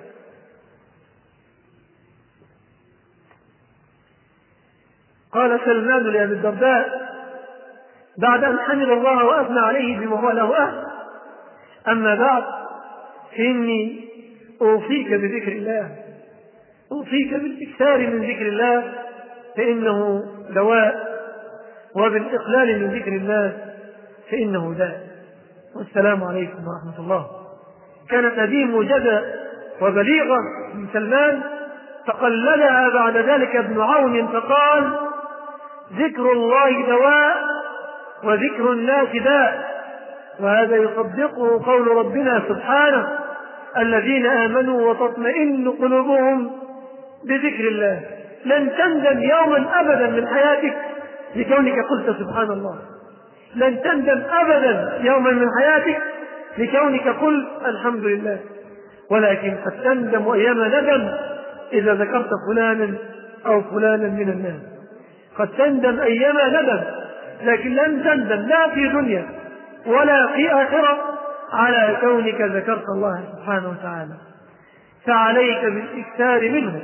قال سلمان لأبي الدرداء بعد أن حمد الله وأثنى عليه بما هو له أهل: أما بعد فإني أوصيك بذكر الله، أوصيك بالإكثار من ذكر الله فإنه دواء، وبالإقلال من ذكر الله فإنه داء. والسلام عليكم ورحمة الله. كانت هذه موجزة وبليغة من سلمان، فقلدها بعد ذلك ابن عون فقال: ذكر الله دواء وذكر الناس داء. وهذا يصدقه قول ربنا سبحانه: الذين آمنوا وتطمئن قلوبهم بذكر الله. لن تندم يوما أبدا من حياتك لكونك قلت سبحان الله، لن تندم أبدا يوما من حياتك لكونك قلت الحمد لله، ولكن قد تندم أيام ندم إذا ذكرت فلانا أو فلانا من الناس. قد تندم أيام ندم، لكن لن تندم لا في دنيا ولا في آخرة على كونك ذكرت الله سبحانه وتعالى. فعليك بالإكثار منه،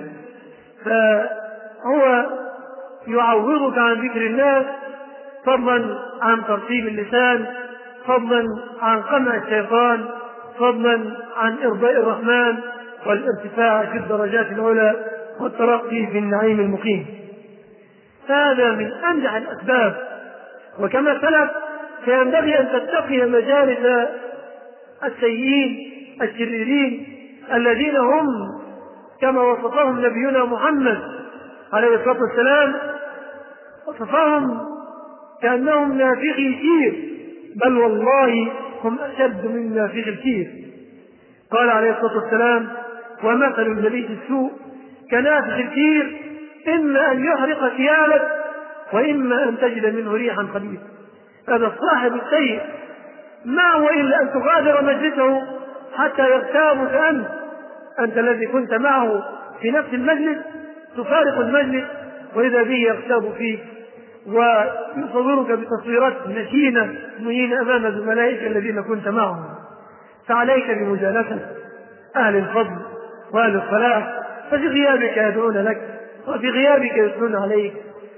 فهو يعوضك عن ذكر الناس، فضلا عن ترتيب اللسان، فضلا عن قمع الشيطان، فضلا عن إرضاء الرحمن والارتفاع في الدرجات العلى والترقي في النعيم المقيم. فهذا من أنجح الأسباب. وكما سلف فينبغي أن تتقي مجالس السيئين الشريرين الذين هم كما وصفهم نبينا محمد عليه الصلاة والسلام، وصفهم كأنهم نافخي كير، بل والله هم أشد من نافخ الكير. قال عليه الصلاة والسلام: ومثل جليس السوء كنافخ الكير، إما أن يحرق ثيابك وإما أن تجد منه ريحا خبيثة. هذا الصاحب السيء ما هو إلا أن تغادر مجلسه حتى يغتابك أنت الذي كنت معه في نفس المجلس، تفارق المجلس وإذا به يغتاب فيك ويصورك بتصويرات نشينة مهينة أمام الملائكة الذين كنت معهم. فعليك بمجالسة أهل الفضل وأهل الصلاح، ففي غيابك يدعون لك وفي غيابك يثنون عليك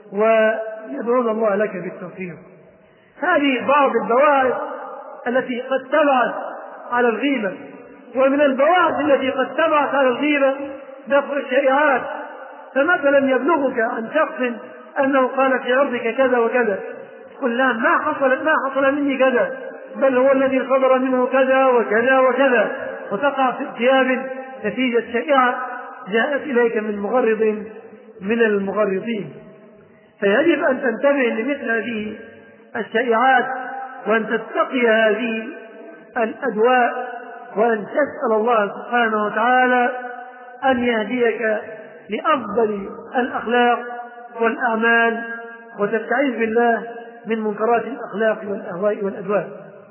ويدعون الله لك بالتوفيق. هذه بعض البواعث التي قد تبعث على الغيبة. ومن البواعث التي قد تبعث على الغيبة دفع الشائعات. فمثلا يبلغك عن شخص أنه قال في أرضك كذا وكذا، قل لا، ما حصل مني كذا، بل هو الذي صدر منه كذا وكذا وكذا، وتقع في ارتياب نتيجة شائعة جاءت إليك من مغرض من المغرضين. فيجب أن تنتبه لمثل هذه الشائعات، وأن تتقي هذه الأدواء، وأن تسأل الله سبحانه وتعالى أن يهديك لأفضل الأخلاق والأعمال، وتستعيذ بالله من منكرات الأخلاق والأهواء والأدواء.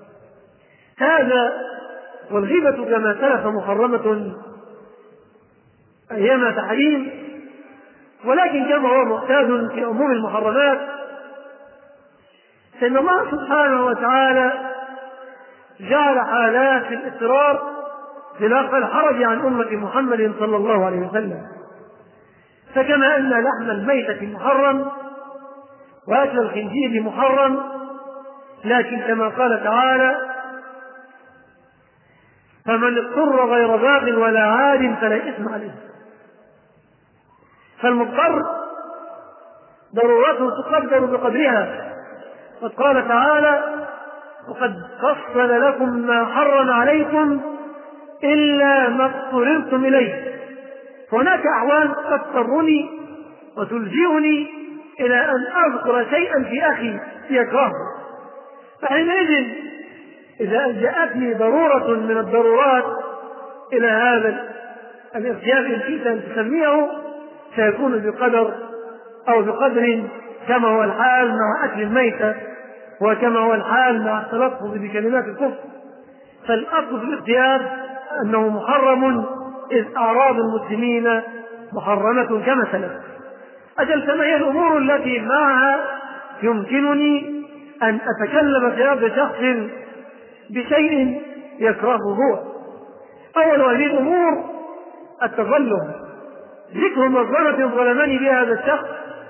هذا والغيبة كما سلف محرمة أيام تحريم، ولكن كما هو معتاد في أمور المحرمات فإن الله سبحانه وتعالى جعل حالات الاضطرار لرفع الحرج عن أمة محمد صلى الله عليه وسلم. فكما أن لحم الميتة محرم وأكل الخنزير محرم، لكن كما قال تعالى: فمن اضطر غير باغ ولا عاد فلا إثم عليه. فالمضطر ضرورته تقدر بقدرها. قد قال تعالى: وقد فصل لكم ما حرم عليكم إلا ما اضطررتم إليه. هناك أحوال تضطرني وتلجئني إلى أن أذكر شيئا في أخي يكرهه. فحينئذ إذا جاءتني ضرورة من الضرورات إلى هذا الاغتياب إن شئت أن تسميه، سيكون بقدر أو بقدر، كما هو الحال مع أكل الميتة وكما هو الحال مع التلفظ بكلمات الكفر. فالأصل في الاغتياب أنه محرم، إذ أعراض المسلمين محرمة كما سلف. أجل فما هي الأمور التي معها يمكنني أن أتكلم في هذا شخص بشيء يكرهه هو؟ أول هذه الأمور التظلم، ذكر مظلمة ظلمني بها هذا الشخص.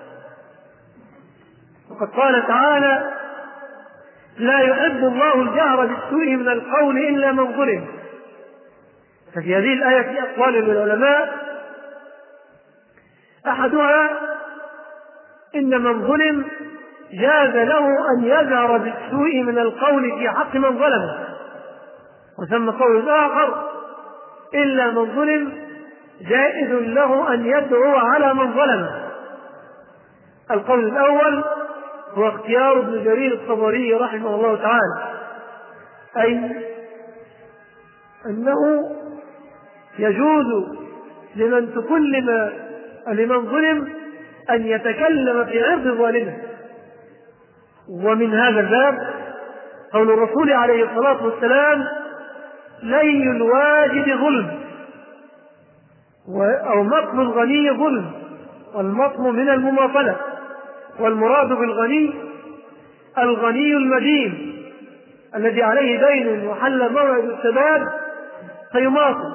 وقد قال تعالى: لا يحب الله الجهر بالسوء من القول إلا من ظلم. ففي هذه الآية في أقوال للعلماء، أحدها إن من ظلم جاز له أن يجهر بالسوء من القول في حق من ظلمه، وثم قول آخر: إلا من ظلم جائز له أن يدعو على من ظلمه. القول الأول هو اختيار ابن جرير الطبري رحمه الله تعالى، أي أنه يجوز لمن تكلم لمن ظلم أن يتكلم في عرض ظالمه. ومن هذا الباب قول الرسول عليه الصلاة والسلام: لي الواجد ظلم، أو مطم الغني ظلم، والمطم من المماطلة، والمراد بالغني الغني المدين الذي عليه دين وحل موعد السداد فيماطل،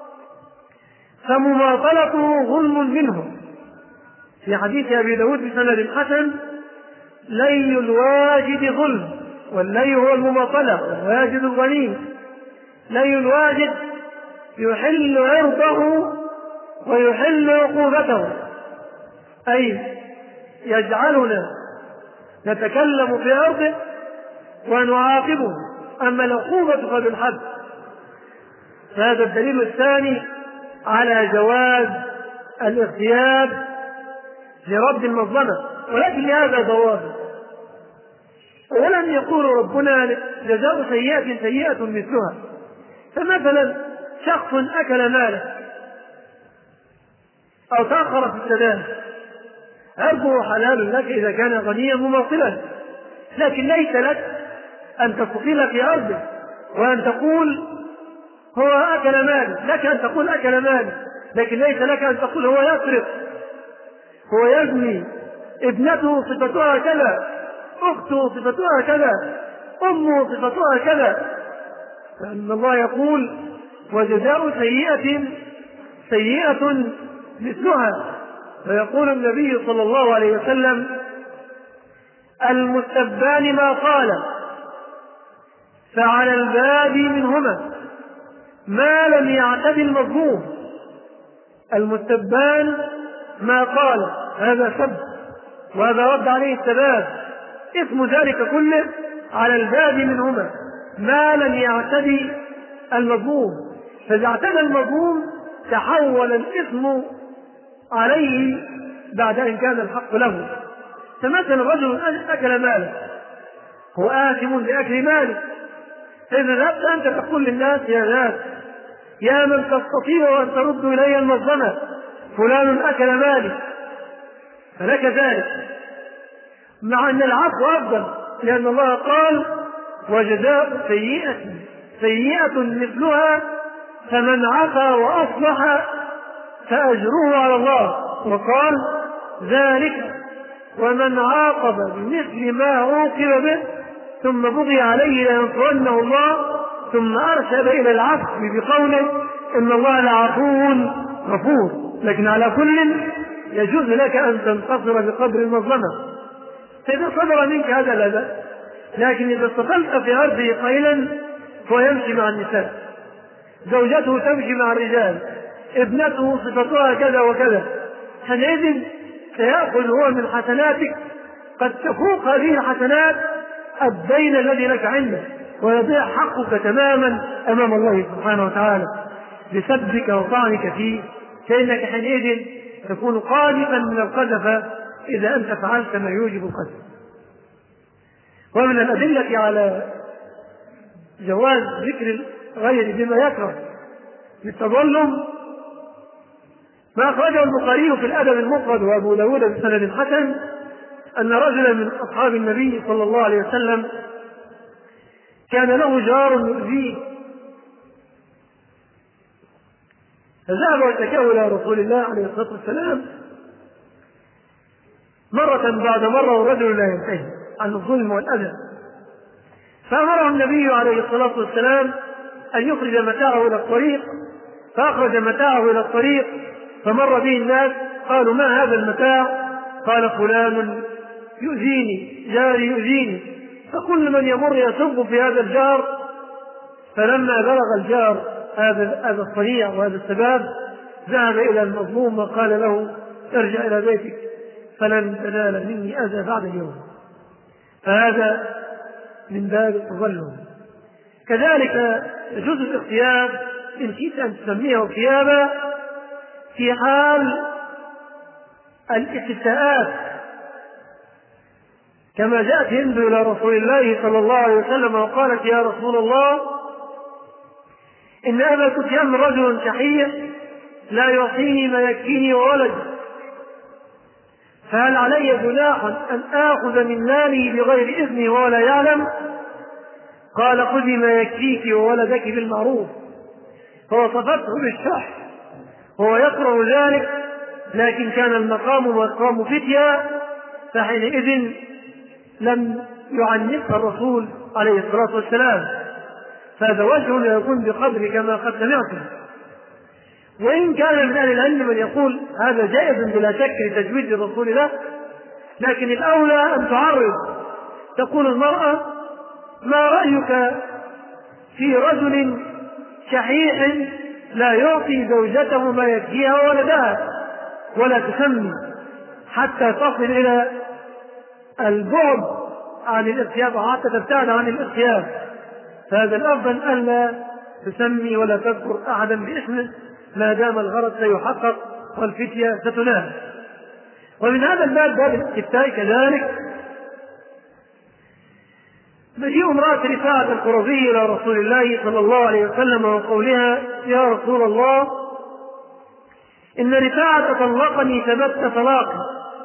فمماطلته ظلم منه. في حديث أبي داود بسند حسن: لي الواجد ظلم، واللي هو المماطلة، والواجد الغني. لي الواجد يحل عرضه ويحل عقوبته، أي يجعلنا نتكلم في عرضه ونعاقبه، أما العقوبة فبالحد. فهذا الدليل الثاني على جواز الاغتياب لرد المظلمة، ولكن لهذا ضوابط. ولم يقول ربنا: جزاء سيئة سيئة مثلها. فمثلا شخص أكل ماله أو تأخر في السداد، عرضه حلال لك إذا كان غنيا مماطلا، لكن ليس لك أن تستطيل في عرضه وأن تقول هو أكل ماله. لك أن تقول أكل ماله، لكن ليس لك أن تقول هو يسرق، هو يزني، ابنته صفتها كذا، أخته صفتها كذا، أمه صفتها كذا. فإن الله يقول: وجزاء سيئة سيئة مثلها. ويقول النبي صلى الله عليه وسلم: المستبان ما قال، فعلى الباب منهما ما لم يعتد المظلوم. المستبان ما قال، هذا سب، وهذا رد عليه السباب، اسم ذلك كله على الباب منهما ما لم يعتدي المظلوم. فإذا اعتدى المظلوم تحول الإثم عليه بعد أن كان الحق له. فمثلا رجل أكل ماله، هو آثم بأكل ماله، فإذا ذهبت أنت تقول للناس: يا ناس، يا من تستطيع أن ترد إلي المظلمة، فلان أكل مالي، فلك ذلك، مع أن العفو أفضل، لأن الله قال: وجزاء سيئة سيئة مثلها، فمن عفا وأصلح فأجره على الله. وقال: ذلك ومن عاقب بمثل ما عوقب به ثم بغي عليه لينصرنه الله، ثم أرشد إلى العفو بقوله: إن الله لعفو غفور. لكن على كل يجوز لك أن تنتصر بقدر المظلمة. فإذا صدر منك هذا لا بأس، لكن إذا استطلت في عرضه قيلا هو يمشي مع النساء، زوجته تمشي مع الرجال، ابنته صفتها كذا وكذا، حينئذ سيأخذ هو من حسناتك قد تفوق هذه الحسنات الدين الذي لك عنده، ويضيع حقك تماما أمام الله سبحانه وتعالى بسبك وطعنك فيه. فإنك حينئذ تكون قاذفا من القذف إذا أنت فعلت ما يوجب القذف. ومن الأدلة على جواز ذكر الغير بما يكره بالتظلم ما أخرجه البخاري في الأدب المفرد وأبو داود بسند حسن أن رجلا من أصحاب النبي صلى الله عليه وسلم كان له جار يؤذيه، فذهب واشتكاه إلى رسول الله عليه الصلاة والسلام مرة بعد مرة، والرجل لا ينتهي عن الظلم والأذى، فأمره النبي عليه الصلاة والسلام أن يخرج متاعه إلى الطريق، فأخرج متاعه إلى الطريق فمر به الناس قالوا: ما هذا المتاع؟ قال: فلان يؤذيني، جاري يؤذيني. فكل من يمر يسب في هذا الجار، فلما بلغ الجار هذا الصنيع وهذا السباب ذهب إلى المظلوم وقال له: ارجع إلى بيتك فلن تنال مني أذى بعد اليوم. فهذا من باب التظلم. كذلك يجوز الاغتياب إن شئت أن تسميه اغتيابا في حال الاستفتاءات، كما جاءت هند إلى رسول الله صلى الله عليه وسلم وقالت: يا رسول الله، إن أبا سفيان رجل شحيح لا يعطيني ما يكفيني وولدي، فهل علي جناح أن آخذ من ماله بغير إذنه ولا يعلم؟ قال: خذي ما يكفيك وولدك بالمعروف. فوصفته بالشح وهو يكره ذلك، لكن كان المقام فتيا، فحينئذ لم يعنفها الرسول عليه الصلاة والسلام. فهذا وجه لا يكون بقدر كما قد سمعتم. وإن كان من أهل العلم من يقول هذا جائز بلا شك لتجويز الرسول له، لكن الأولى أن تعرض، تقول المرأة: ما رأيك في رجل شحيح لا يعطي زوجته ما يكفيها وولدها، ولا تسمي حتى تصل إلى البعد عن الاغتياب وحتى تبتعد عن الاغتياب. فهذا الأفضل ألا تسمي ولا تذكر أحدا باسمه ما دام الغرض سيحقق والفتية ستنال. ومن هذا الباب باب الاستفتاء كذلك مجيء امرأة رفاعة القرظي إلى رسول الله صلى الله عليه وسلم وقولها: يا رسول الله، إن رفاعة طلقني ثبت طلاقي،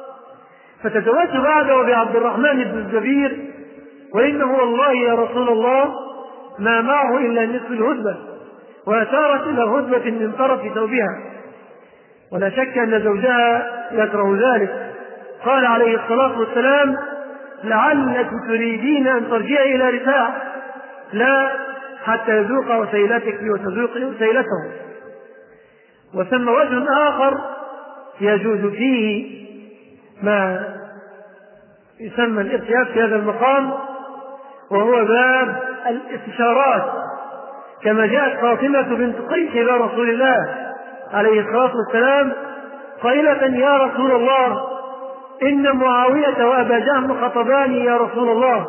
فتزوجت بعده بعبد الرحمن بن الزبير، وإنه والله يا رسول الله ما معه إلا نصف الهدبة. وأشارت إلى هدبة من طرف ثوبها، ولا شك أن زوجها يكره ذلك. قال عليه الصلاة والسلام: لعلك تريدين أن ترجعي إلى رفاعة، لا حتى يذوق وسيلتك وتذوقي وسيلته. وثم وجه آخر يجوز فيه ما يسمى الاغتياب في هذا المقام، وهو باب الاستشارات، كما جاءت فاطمة بنت قيس إلى رسول الله عليه الصلاة والسلام قائلة: يا رسول الله، إن معاوية وأبا جهم خطباني يا رسول الله،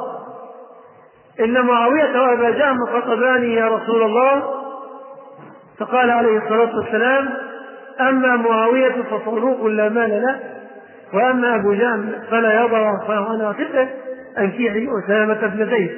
إن معاوية وأبا جهم خطباني يا رسول الله. فقال عليه الصلاة والسلام: أما معاوية فصاروخ لا مال له، وأما أبو جهم فلا يضع عن عاتقه، أنكحي أسامة بن زيد.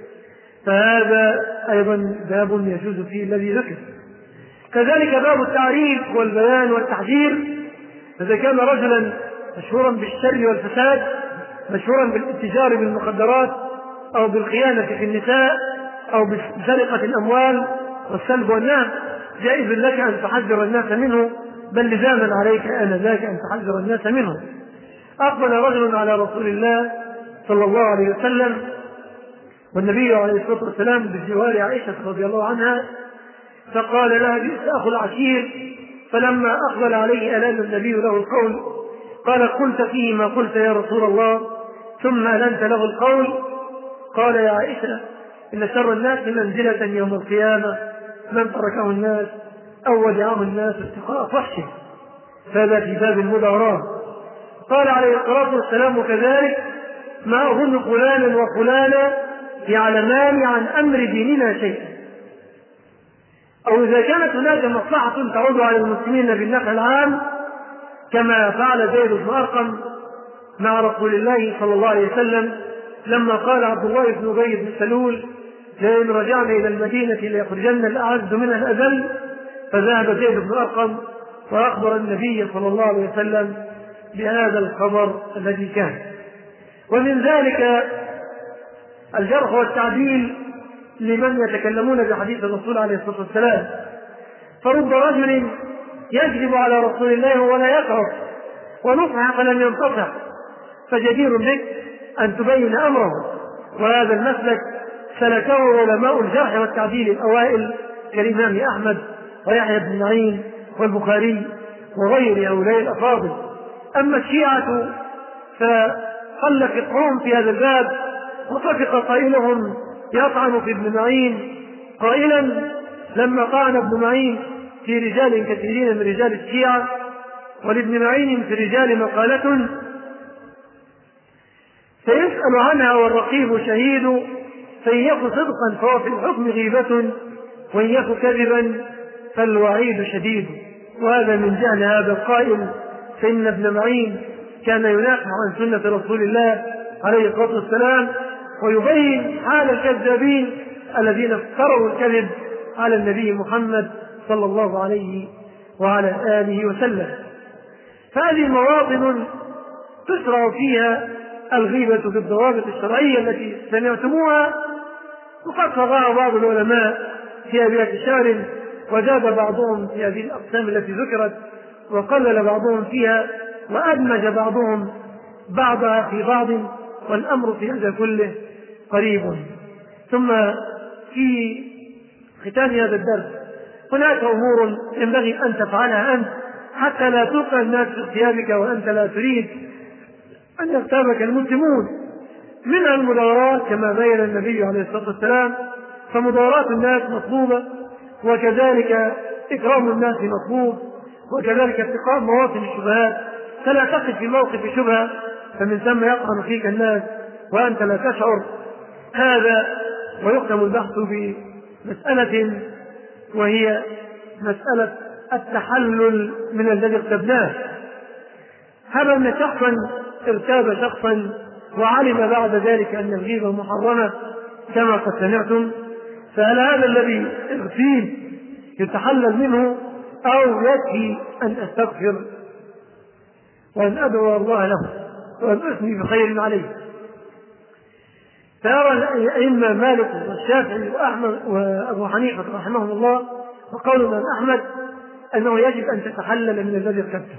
فهذا أيضا باب يجوز فيه الذي ذكر. كذلك باب التعريف والبيان والتحذير، إذا كان رجلا مشهورا بالشر والفساد، مشهورا بالاتجار بالمخدرات أو بالخيانة في النساء أو بسرقة الأموال والسلب والنهب، جائز لك أن تحذر الناس منه، بل لزاما عليك آنذاك أن تحذر الناس منه. أقبل رجل على رسول الله صلى الله عليه وسلم والنبي عليه الصلاة والسلام بجوار عائشة رضي الله عنها، فقال لها: بئس أخو العشير. فلما أقبل عليه ألان النبي له القول، قال: قلت فيه ما قلت يا رسول الله، ثم ألنت له القول. قال: يا عائشة، إن شر الناس منزلة يوم القيامة من تركه الناس أو ودعه الناس اتقاء فحشه. فهذا في باب المداراة. قال عليه الصلاة والسلام كذلك: ما أظن فلانا وفلانا يعلمان عن أمر ديننا شيئا. أو إذا كانت هناك مصلحة تعود على المسلمين بالنفع العام كما فعل زيد بن أرقم مع رسول الله صلى الله عليه وسلم لما قال عبد الله بن أبي بن سلول: لئن رجعنا إلى المدينة ليخرجن الأعز منها الأذل. فذهب زيد بن أرقم وأخبر النبي صلى الله عليه وسلم بهذا الخبر الذي كان. ومن ذلك الجرح والتعديل لمن يتكلمون بحديث الرسول عليه الصلاة والسلام، فرب رجل يكذب على رسول الله ولا يكره ونصح فلم ينتصح، فجدير بك أن تبين أمره. وهذا المسلك سلكه علماء الجرح والتعديل الأوائل كالإمام أحمد ويحيى بن معين والبخاري وغير هؤلاء الأفاضل. أما الشيعة فقل فقههم في هذا الباب، وطفق قائلهم يطعن في ابن معين قائلا: لما طعن ابن معين في رجال كثيرين من رجال الشيعة ولابن معين في الرجال مقالة سيسأل عنها والرقيب شهيد، فإن يك صدقا فهو في الحكم غيبة وإن يك كذبا فالوعيد شديد. وهذا من جهل هذا القائل، فإن ابن معين كان ينافح عن سنة رسول الله عليه الصلاة والسلام ويبين حال الكذابين الذين افتروا الكذب على النبي محمد صلى الله عليه وعلى آله وسلم. فهذه مواطن تشرع فيها الغيبة بالضوابط الشرعية التي سمعتموها، وقد صغر بعض العلماء في أبيات شعر وزاد بعضهم في هذه الأقسام التي ذكرت، وقلل بعضهم فيها، وأدمج بعضهم بعضها في بعض، والأمر في هذا كله قريب. ثم في ختام هذا الدرس هناك أمور ينبغي أن تفعلها أنت حتى لا توقع الناس في اغتيابك وأنت لا تريد أن يغتابك المسلمون. منها المداورات كما بين النبي عليه الصلاة والسلام، فمداورات الناس مطلوبة، وكذلك إكرام الناس مطلوب، وكذلك اتقاء مواطن الشبهات، فلا تقف في موقف شبهة فمن ثم يطعن فيك الناس وأنت لا تشعر هذا. ويختم البحث بمسألة وهي مسألة التحلل من الذي اغتبناه. هذا أن شخصا ارتاب شخصا وعلم بعد ذلك أن الغيبة محرمة كما قد سمعتم، فهل هذا الذي اغتيب يتحلل منه أو يكفي أن أستغفر وأن أدعو الله له وأن أثني بخير عليه؟ فيرى الأئمة مالك والشافعي وأحمد وأبو حنيفة رحمهم الله وقول الإمام أحمد أنه يجب أن تتحلل من الذي ارتبته،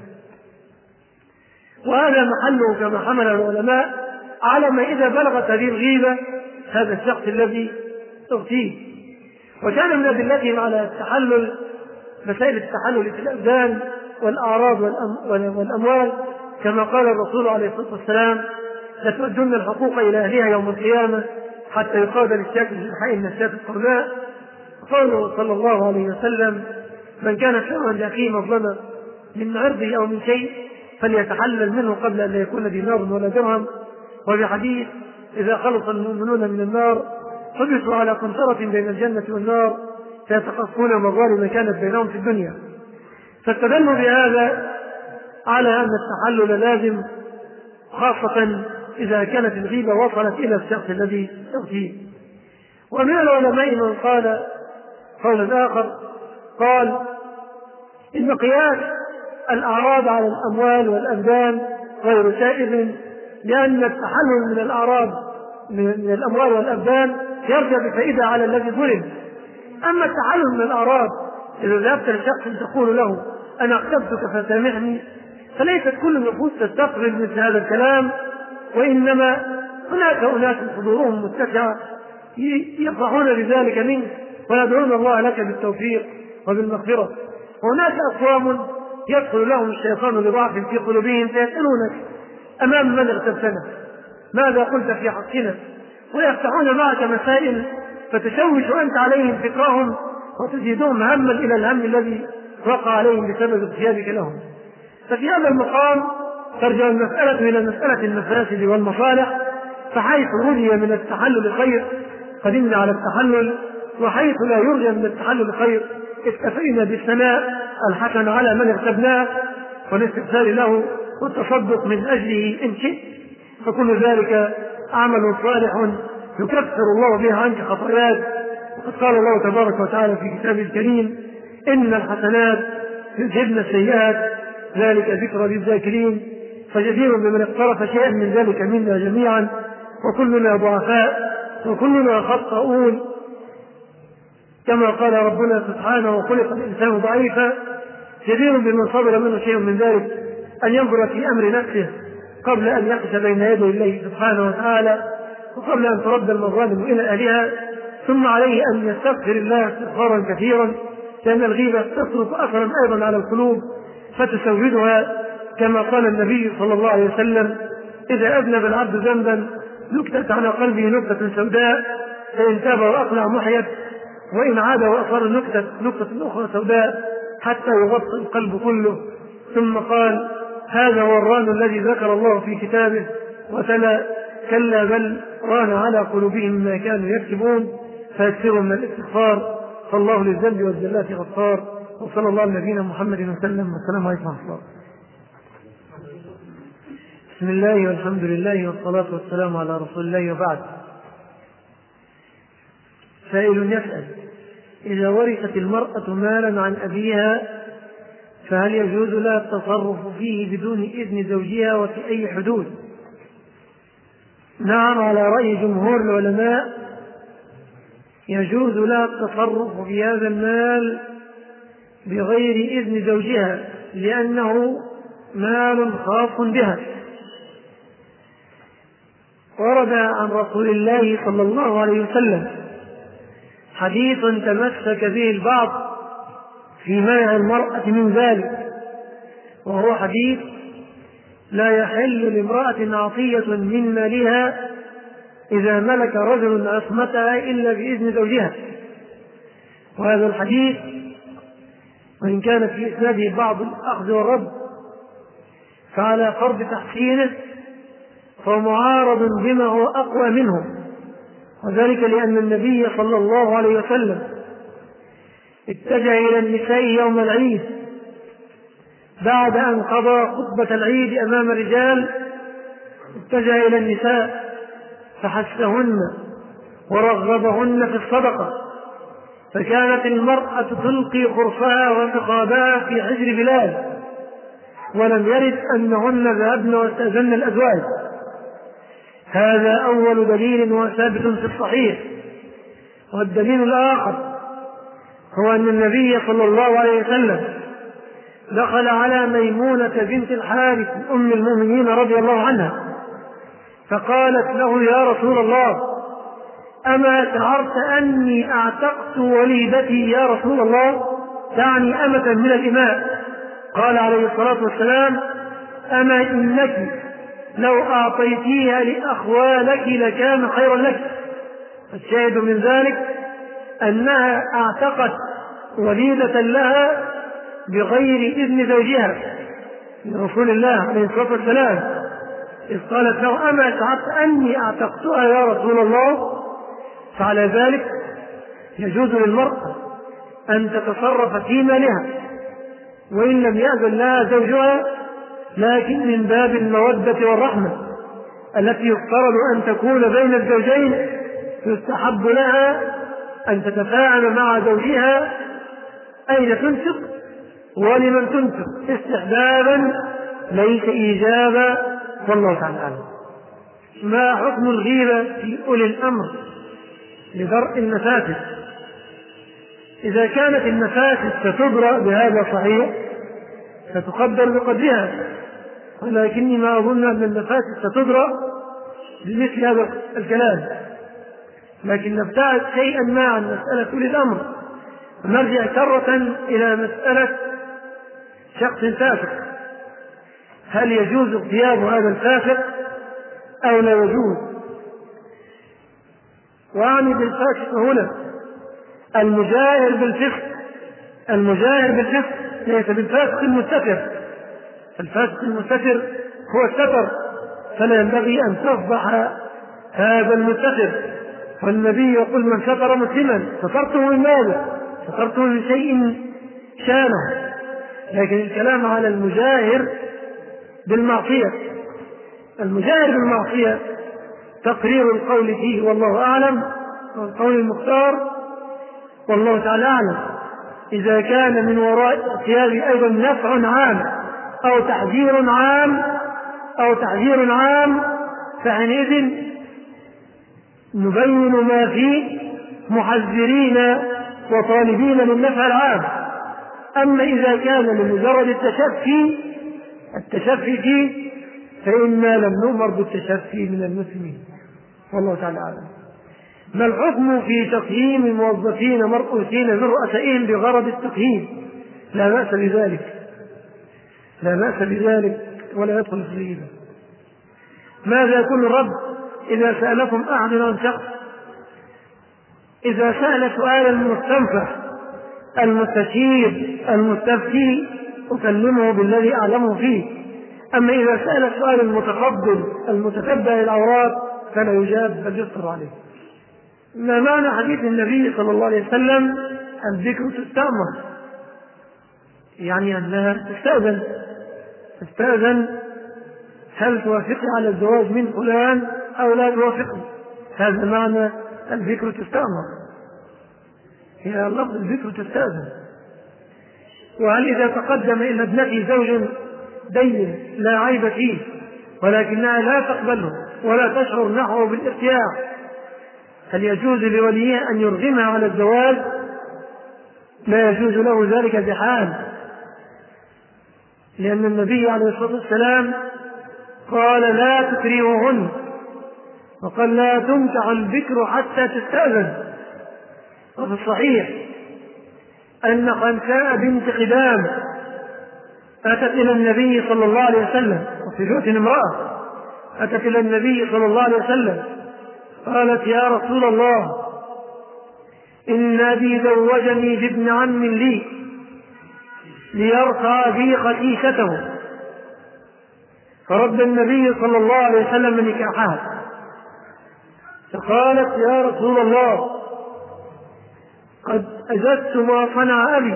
وهذا محله كما حمل العلماء على ما إذا بلغت هذه الغيبة هذا الشخص الذي اغتيب. وكان من أدلتهم على التحلل مسائل التحلل في الأبدان والأعراض والأموال، كما قال الرسول عليه الصلاة والسلام: لتؤدن الحقوق إلى أهلها يوم القيامة حتى يقاد للشاة الحي من الشاة القرناء. قوله صلى الله عليه وسلم: من كان شرا لأخيه مظلمة من عرضه أو من شيء فليتحلل منه قبل أن لا يكون دينار ولا درهم. وفي حديث: إذا خلص المؤمنون من النار حبسوا على قنطرة بين الجنة والنار فيتقصون مظالم كانت بينهم في الدنيا. فاستدلوا بهذا على أن التحلل لازم، خاصة إذا كانت الغيبة وصلت إلى الشخص الذي يغتيب. ومن العلماء من قال قولا آخر، قال: إن قياس الأعراض على الأموال والأبدان غير سائغ، لأن التحلل من الأعراض من الأموال والأبدان يرجع بفائدة على الذي ظلم. أما التحلل من الأعراض إذا ذهبت لشخص تقول له: أنا اغتبتك فسامحني، فليست كل النفوس تستقبل مثل هذا الكلام، وإنما هناك أناس صدورهم متسعة يفرحون بذلك منك ويدعون الله لك بالتوفيق وبالمغفرة. وهناك أقوام يدخل لهم الشيطان لضعف في قلوبهم فيسألونك أمام من اغتبتنا ماذا قلت في حقنا، ويفتحون معك مسائل فتشوش أنت عليهم فكرهم وتزيدهم هما إلى الهم الذي وقع عليهم بسبب اغتيابك لهم. ففي هذا المقام ترجع المسألة إلى مسألة المفاسد والمصالح، فحيث رجي من التحلل خير قدمنا على التحلل، وحيث لا يرجى من التحلل خير اكتفينا بالثناء الحسن على من اغتبناه، والاستغفار له والتصدق من أجله إن شئت، فكل ذلك عمل صالح يكفر الله به عنك خطاياك. وقد قال الله تبارك وتعالى في كتابه الكريم: إن الحسنات يذهبن السيئات ذلك ذكرى للذاكرين. فجدير بمن اقترف شيئا من ذلك منا جميعا، وكلنا ضعفاء وكلنا خطاؤون، كما قال ربنا سبحانه: وخلق الإنسان ضعيفا. جدير بمن صبر منه شيء من ذلك أن ينظر في أمر نفسه قبل أن يقف بين يدي الله سبحانه وتعالى، وقبل أن ترد المظالم إلى أهلها، ثم عليه أن يستغفر الله استغفارا كثيرا، لأن الغيبة تترك أثرا أيضا على القلوب فتسودها، كما قال النبي صلى الله عليه وسلم: إذا أذنب العبد ذنبا نكتت على قلبه نكتة سوداء، فإن تاب وأقلع محيت، وإن عاد وأصر نكتة أخرى سوداء حتى يغطي القلب كله. ثم قال: هذا هو الران الذي ذكر الله في كتابه، وتلا: كلا بل ران على قلوبهم ما كانوا يكسبون، فيكثروا من الاستغفار، فالله للذنب والزلات غفار. وصلى الله على نبينا محمد وسلم، والسلام عليكم ورحمة الله. بسم الله والحمد لله والصلاة والسلام على رسول الله، وبعد. سائل يسأل: إذا ورثت المرأة مالا عن أبيها فهل يجوز لها التصرف فيه بدون إذن زوجها، وفي أي حدود؟ نعم، على رأي جمهور العلماء يجوز لها التصرف في هذا المال بغير إذن زوجها، لأنه مال خاص بها. ورد عن رسول الله صلى الله عليه وسلم حديث تمسك به البعض في منع المرأة من ذلك، وهو حديث: لا يحل لامرأة عطية من مالها إذا ملك رجل عصمتها إلا بإذن زوجها. وهذا الحديث وإن كان في إسناده بعض الأخذ والرد، فعلى فرض تحسينه فهو معارض بما هو أقوى منه، وذلك لأن النبي صلى الله عليه وسلم اتجه إلى النساء يوم العيد بعد أن قضى خطبة العيد أمام الرجال، اتجه إلى النساء فحثهن ورغبهن في الصدقة، فكانت المرأة تلقي خرصها وثقابها في حجر بلال، ولم يرد أنهن ذهبن واستأذن الأزواج. هذا أول دليل وثابت في الصحيح. والدليل الآخر هو أن النبي صلى الله عليه وسلم دخل على ميمونة بنت الحارث أم المؤمنين رضي الله عنها، فقالت له: يا رسول الله، أما شعرت أني أعتقت وليدتي يا رسول الله؟ تعني أمة من الإماء. قال عليه الصلاة والسلام: أما إنك لو أعطيتيها لأخوالك لكان خيرا لك. الشاهد من ذلك أنها اعتقت وليدة لها بغير إذن زوجها لرسول الله عليه الصلاة والسلام، إذ قالت له: أما شعرت أني أعتقتها يا رسول الله؟ فعلى ذلك يجوز للمرأة أن تتصرف في مالها وإن لم يأذن لها زوجها، لكن من باب المودة والرحمة التي يفترض أن تكون بين الزوجين، يستحب لها أن تتفاعل مع زوجها أين تنفق ولمن تنفق، استحبابا ليس إيجابا، والله تعالى أعلم. ما حكم الغيبة في أولي الأمر لدرء المفاسد؟ إذا كانت المفاسد ستدرى بهذا صحيح فتقدر بقدرها، ولكني ما أظن أن المفاسد ستدرى بمثل هذا الكلام. لكن نبتعد شيئا ما عن مسألة أولي الأمر ونرجع كرة إلى مسألة شخص فاسق. هل يجوز اغتياب هذا الفاسق أو لا يجوز؟ وأعني بالفاسق هنا المجاهر بالفسق. المجاهر بالفسق ليس بالفاسق المستتر. الفاسق المستتر هو الستر، فلا ينبغي أن تفضح هذا المستتر. والنبي يقول: من ستر مسلما سترته من ماذا؟ سترته من شيء شانه. لكن الكلام على المجاهر بالمعصية. المجاهر بالمعصية تقرير القول فيه والله أعلم، والقول المختار والله تعالى أعلم. إذا كان من وراء ثيابه أيضا نفع عام أو تحذير عام فحينئذ نبين ما فيه محذرين وطالبين للنفع العام. أما إذا كان لمجرد التشفي فيه فإنا لم نؤمر بالتشفي من المسلمين والله تعالى أعلم. ما الحكم في تقييم الموظفين مرؤوسين من رؤسائهم بغرض التقييم؟ لا بأس بذلك ولا يدخل في الغيبة. ماذا يكون الرد إذا سألكم أحد عن شخص؟ إذا سأل سؤالا مستنفع المستشير المستفتي أكلمه بالذي أعلمه فيه. أما إذا سأل سؤال المتفضل المتتبع العورات فلا يجاب بل يسر عليه. ما معنى حديث النبي صلى الله عليه وسلم الذكر تستأمر؟ يعني أنها تستأذن هل توافقي على الزواج من فلان أو لا توافقي؟ هذا معنى الذكر تستأمر، هي لفظ الذكر تستأذن. وهل إذا تقدم إلى ابنتي زوج دين لا عيب فيه ولكنها لا تقبله ولا تشعر نحوه بالارتياح، هل يجوز لوليها أن يرغمها على الزواج؟ لا يجوز له ذلك بحال، لأن النبي عليه الصلاة والسلام قال لا تكرهوهن، وقال لا تنكح البكر حتى تستأذن. وفي الصحيح أن خنساء بنت قدام أتت إلى النبي صلى الله عليه وسلم، وفي رواية امرأة أتت إلى النبي صلى الله عليه وسلم قالت يا رسول الله إن أبي زوجني بابن عم لي ليرفع بي خسيسته، فرد النبي صلى الله عليه وسلم نكاحها. فقالت يا رسول الله قد أجدت ما صنع أبي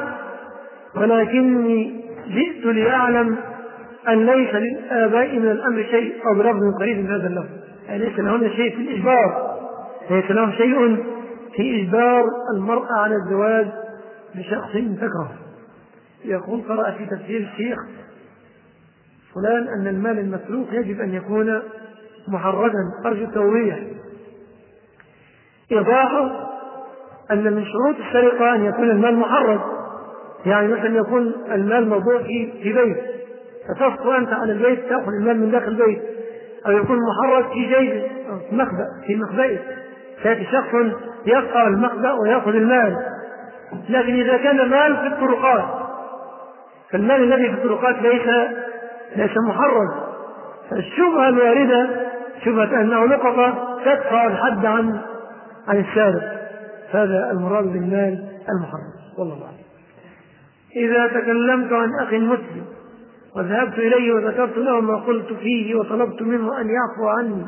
ولكني جئت لأعلم أن ليس للآباء من الأمر شيء، أو بلفظ قريب من هذا اللفظ، ليس لهم شيء في الإجبار، ليس لهم شيء في إجبار المرأة على الزواج بشخص تكره. يقول قرأ في تفسير الشيخ فلان أن المال المسروق يجب أن يكون محرزا، أرجو التوضيح. إيضاحه أن من شروط السرقة أن يكون المال محرز، يعني مثلا يكون المال موضوع في بيت فتسقط أنت على البيت تأخذ المال من داخل البيت، أو يكون محرز في جيبه في مخبئه فيأتي شخص يقطع المخبأ ويأخذ المال. لكن إذا كان المال في الطرقات فالمال الذي في الطرقات ليس محرز، فالشبهة الواردة شبهة أنه لقطة تدفع الحد عن السارق، هذا المراد بالمال المحرز والله أعلم. إذا تكلمت عن أخ مسلم وذهبت إليه وذكرت له ما قلت فيه وطلبت منه أن يعفو عني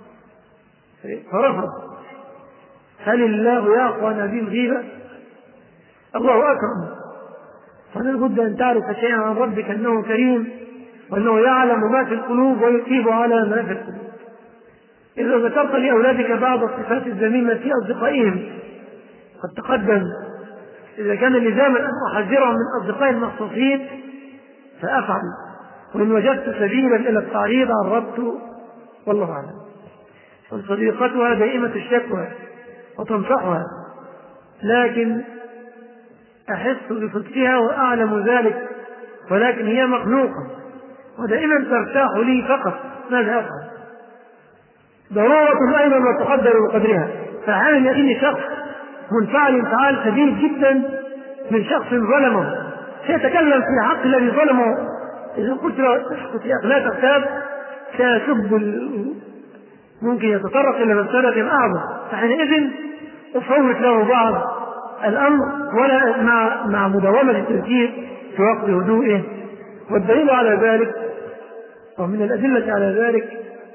فرفض، هل الله يعفو عن هذه الغيبة؟ الله أكرم، فلا بد أن تعرف شيئا عن ربك أنه كريم وأنه يعلم ما في القلوب ويثيب على ما في القلوب. إذا ذكرت لأولادك بعض الصفات الذميمة في أصدقائهم قد تقدم، إذا كان لزاما أن أحذرهم من أصدقائي المخصوصين فأفعل، وإن وجدت سبيلا إلى التعريض عرضت والله أعلم. صديقتها دائمة الشكوى وتنصحها، لكن أحس بصدقها وأعلم ذلك، ولكن هي مخلوقة ودائما ترتاح لي فقط، ماذا أفعل؟ ضرورة أيضا وتقدر بقدرها. فأحيانا يأتيني شخص منفعل انفعال شديد جدا من شخص ظلمه سيتكلم في حق الذي ظلمه، إذا قلت له اسكت يا أخي لا تغتاب سيسب ممكن يتطرق إلى مسألة أعظم، فحينئذ أفوت له بعض الأمر ولا مع مداومة التركيز في وقت هدوئه. والدليل على ذلك ومن الأدلة على ذلك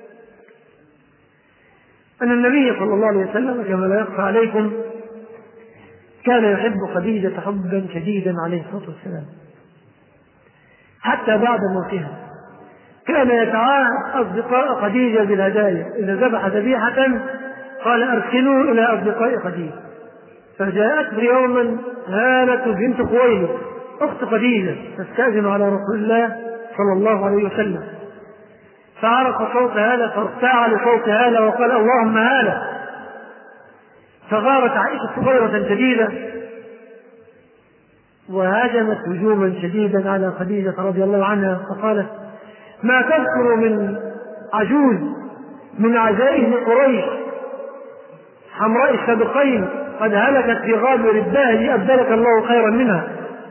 أن النبي صلى الله عليه وسلم كما لا يخفى عليكم كان يحب خديجة حبا شديدا عليه الصلاة والسلام، حتى بعد موتها. كان يتعاهد أصدقاء خديجة بالهدايا، إذا ذبح ذبيحة قال أرسلوا إلى أصدقاء خديجة. فجاءته يوما هالة بنت خويلد أخت خديجة تستأذن على رسول الله صلى الله عليه وسلم، فعرف صوت هالة فارتاع لصوت هالة وقال اللهم هالة. فغارت عائشة غيرة شديدة وهاجمت هجوما شديدا على خديجة رضي الله عنها، فقالت ما تذكر من عجوز من عجائز قريش حمراء السابقين قد هلكت في غابر الدهر أبدلك الله خيرا منها.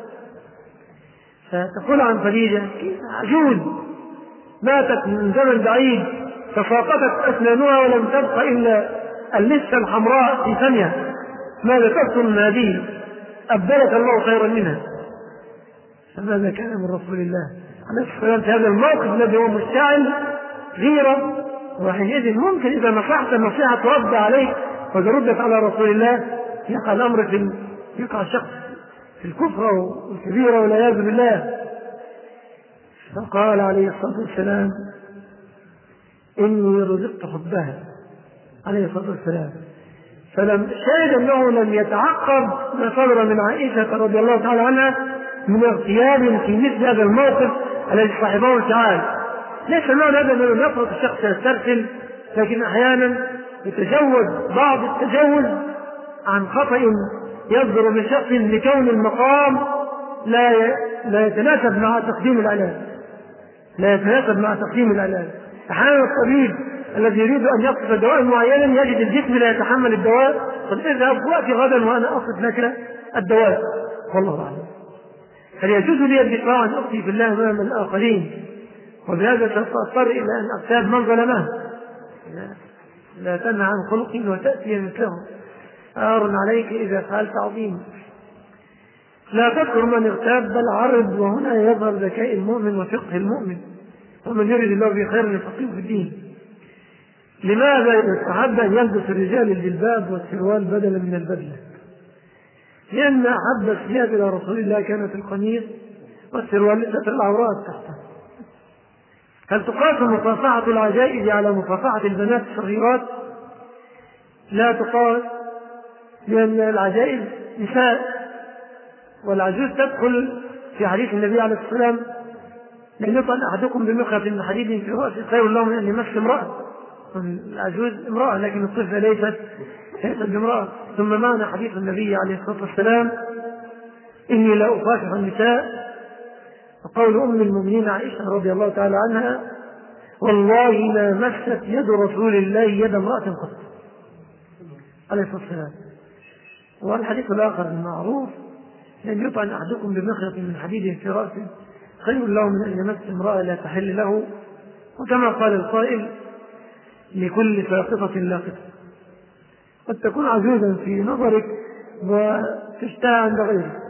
فتقول عن خديجة عجوز ماتت من زمن بعيد تساقطت أسنانها ولم تبق إلا اللسة الحمراء في ثانية، ماذا تذكر من هذه أبدلك الله خيرا منها. فماذا كان من رسول الله عليه الصلاة والسلام في هذا الموقف الذي هو مشتعل غيرة؟ وحينئذ ممكن إذا نصحت النصيحة ترد عليك وإذا ردت على رسول الله يقع الأمر يقع الشخص في الكفر والكبيرة والعياذ بالله. فقال عليه الصلاة والسلام إني رزقت حبها عليه الصلاة والسلام. فلم شاهد أنه لم يتعقب ما صدر من عائشة رضي الله تعالى عنها من اغتياب في مثل هذا الموقف الذي صاحبه تعالى. ليس معنى هذا أنه يفرط الشخص يسترسل، لكن أحيانا يتجوز بعض التجوز عن خطأ يصدر من شخص لكون المقام لا يتناسب مع تقديم العلاج، لا يتناسب مع تقديم العلاج. أحيانا الطبيب الذي يريد أن يقصف دواء معينا يجد الجسم لا يتحمل الدواء، قد اذهب وأتي غدا وأنا أقصف لك الدواء والله أعلم. فليجوز لي الدفاع عن أختي في الله أمام الآخرين، وبهذا سأضطر إلى أن أغتاب من ظلمه. لا تنهى عن خلق وتأتي مثله، عار عليك إذا فعلت عظيم. لا تذكر من اغتاب بل عرض، وهنا يظهر ذكاء المؤمن وفقه المؤمن، ومن يريد الله به خيرا يفقهه في الدين. لماذا يستحب أن يلبس الرجال الجلباب والسروال بدلا من البدلة؟ لأن أحب الثياب إلى رسول الله كانت القميص والسروال لستر العورات تحته. هل تقاس مصافحة العجائز على مصافحة البنات الصغيرات؟ لا تقاس، لأن العجائز نساء، والعجوز تدخل في حديث النبي عليه الصلاة والسلام لأن يطعن أحدكم بمخيط من حديد في رأسه خير له من أن يمس امرأة. العجوز امرأة لكن الطفلة ليست بامرأة. ثم معنى حديث النبي عليه الصلاة والسلام إني لا أفاكح النساء، وقول أم المؤمنين عائشة رضي الله تعالى عنها والله ما مست يد رسول الله يد امرأة قط عليه الصلاة والسلام. والحديث الآخر المعروف لأن يطعن أحدكم بمخيط من حديد في رأسه خير له من أن يمس امرأة لا تحل له. وكما قال القائل لكل ساقطة لاقطة. قد تكون عجوزا في نظرك وتشتهى عند غيرك،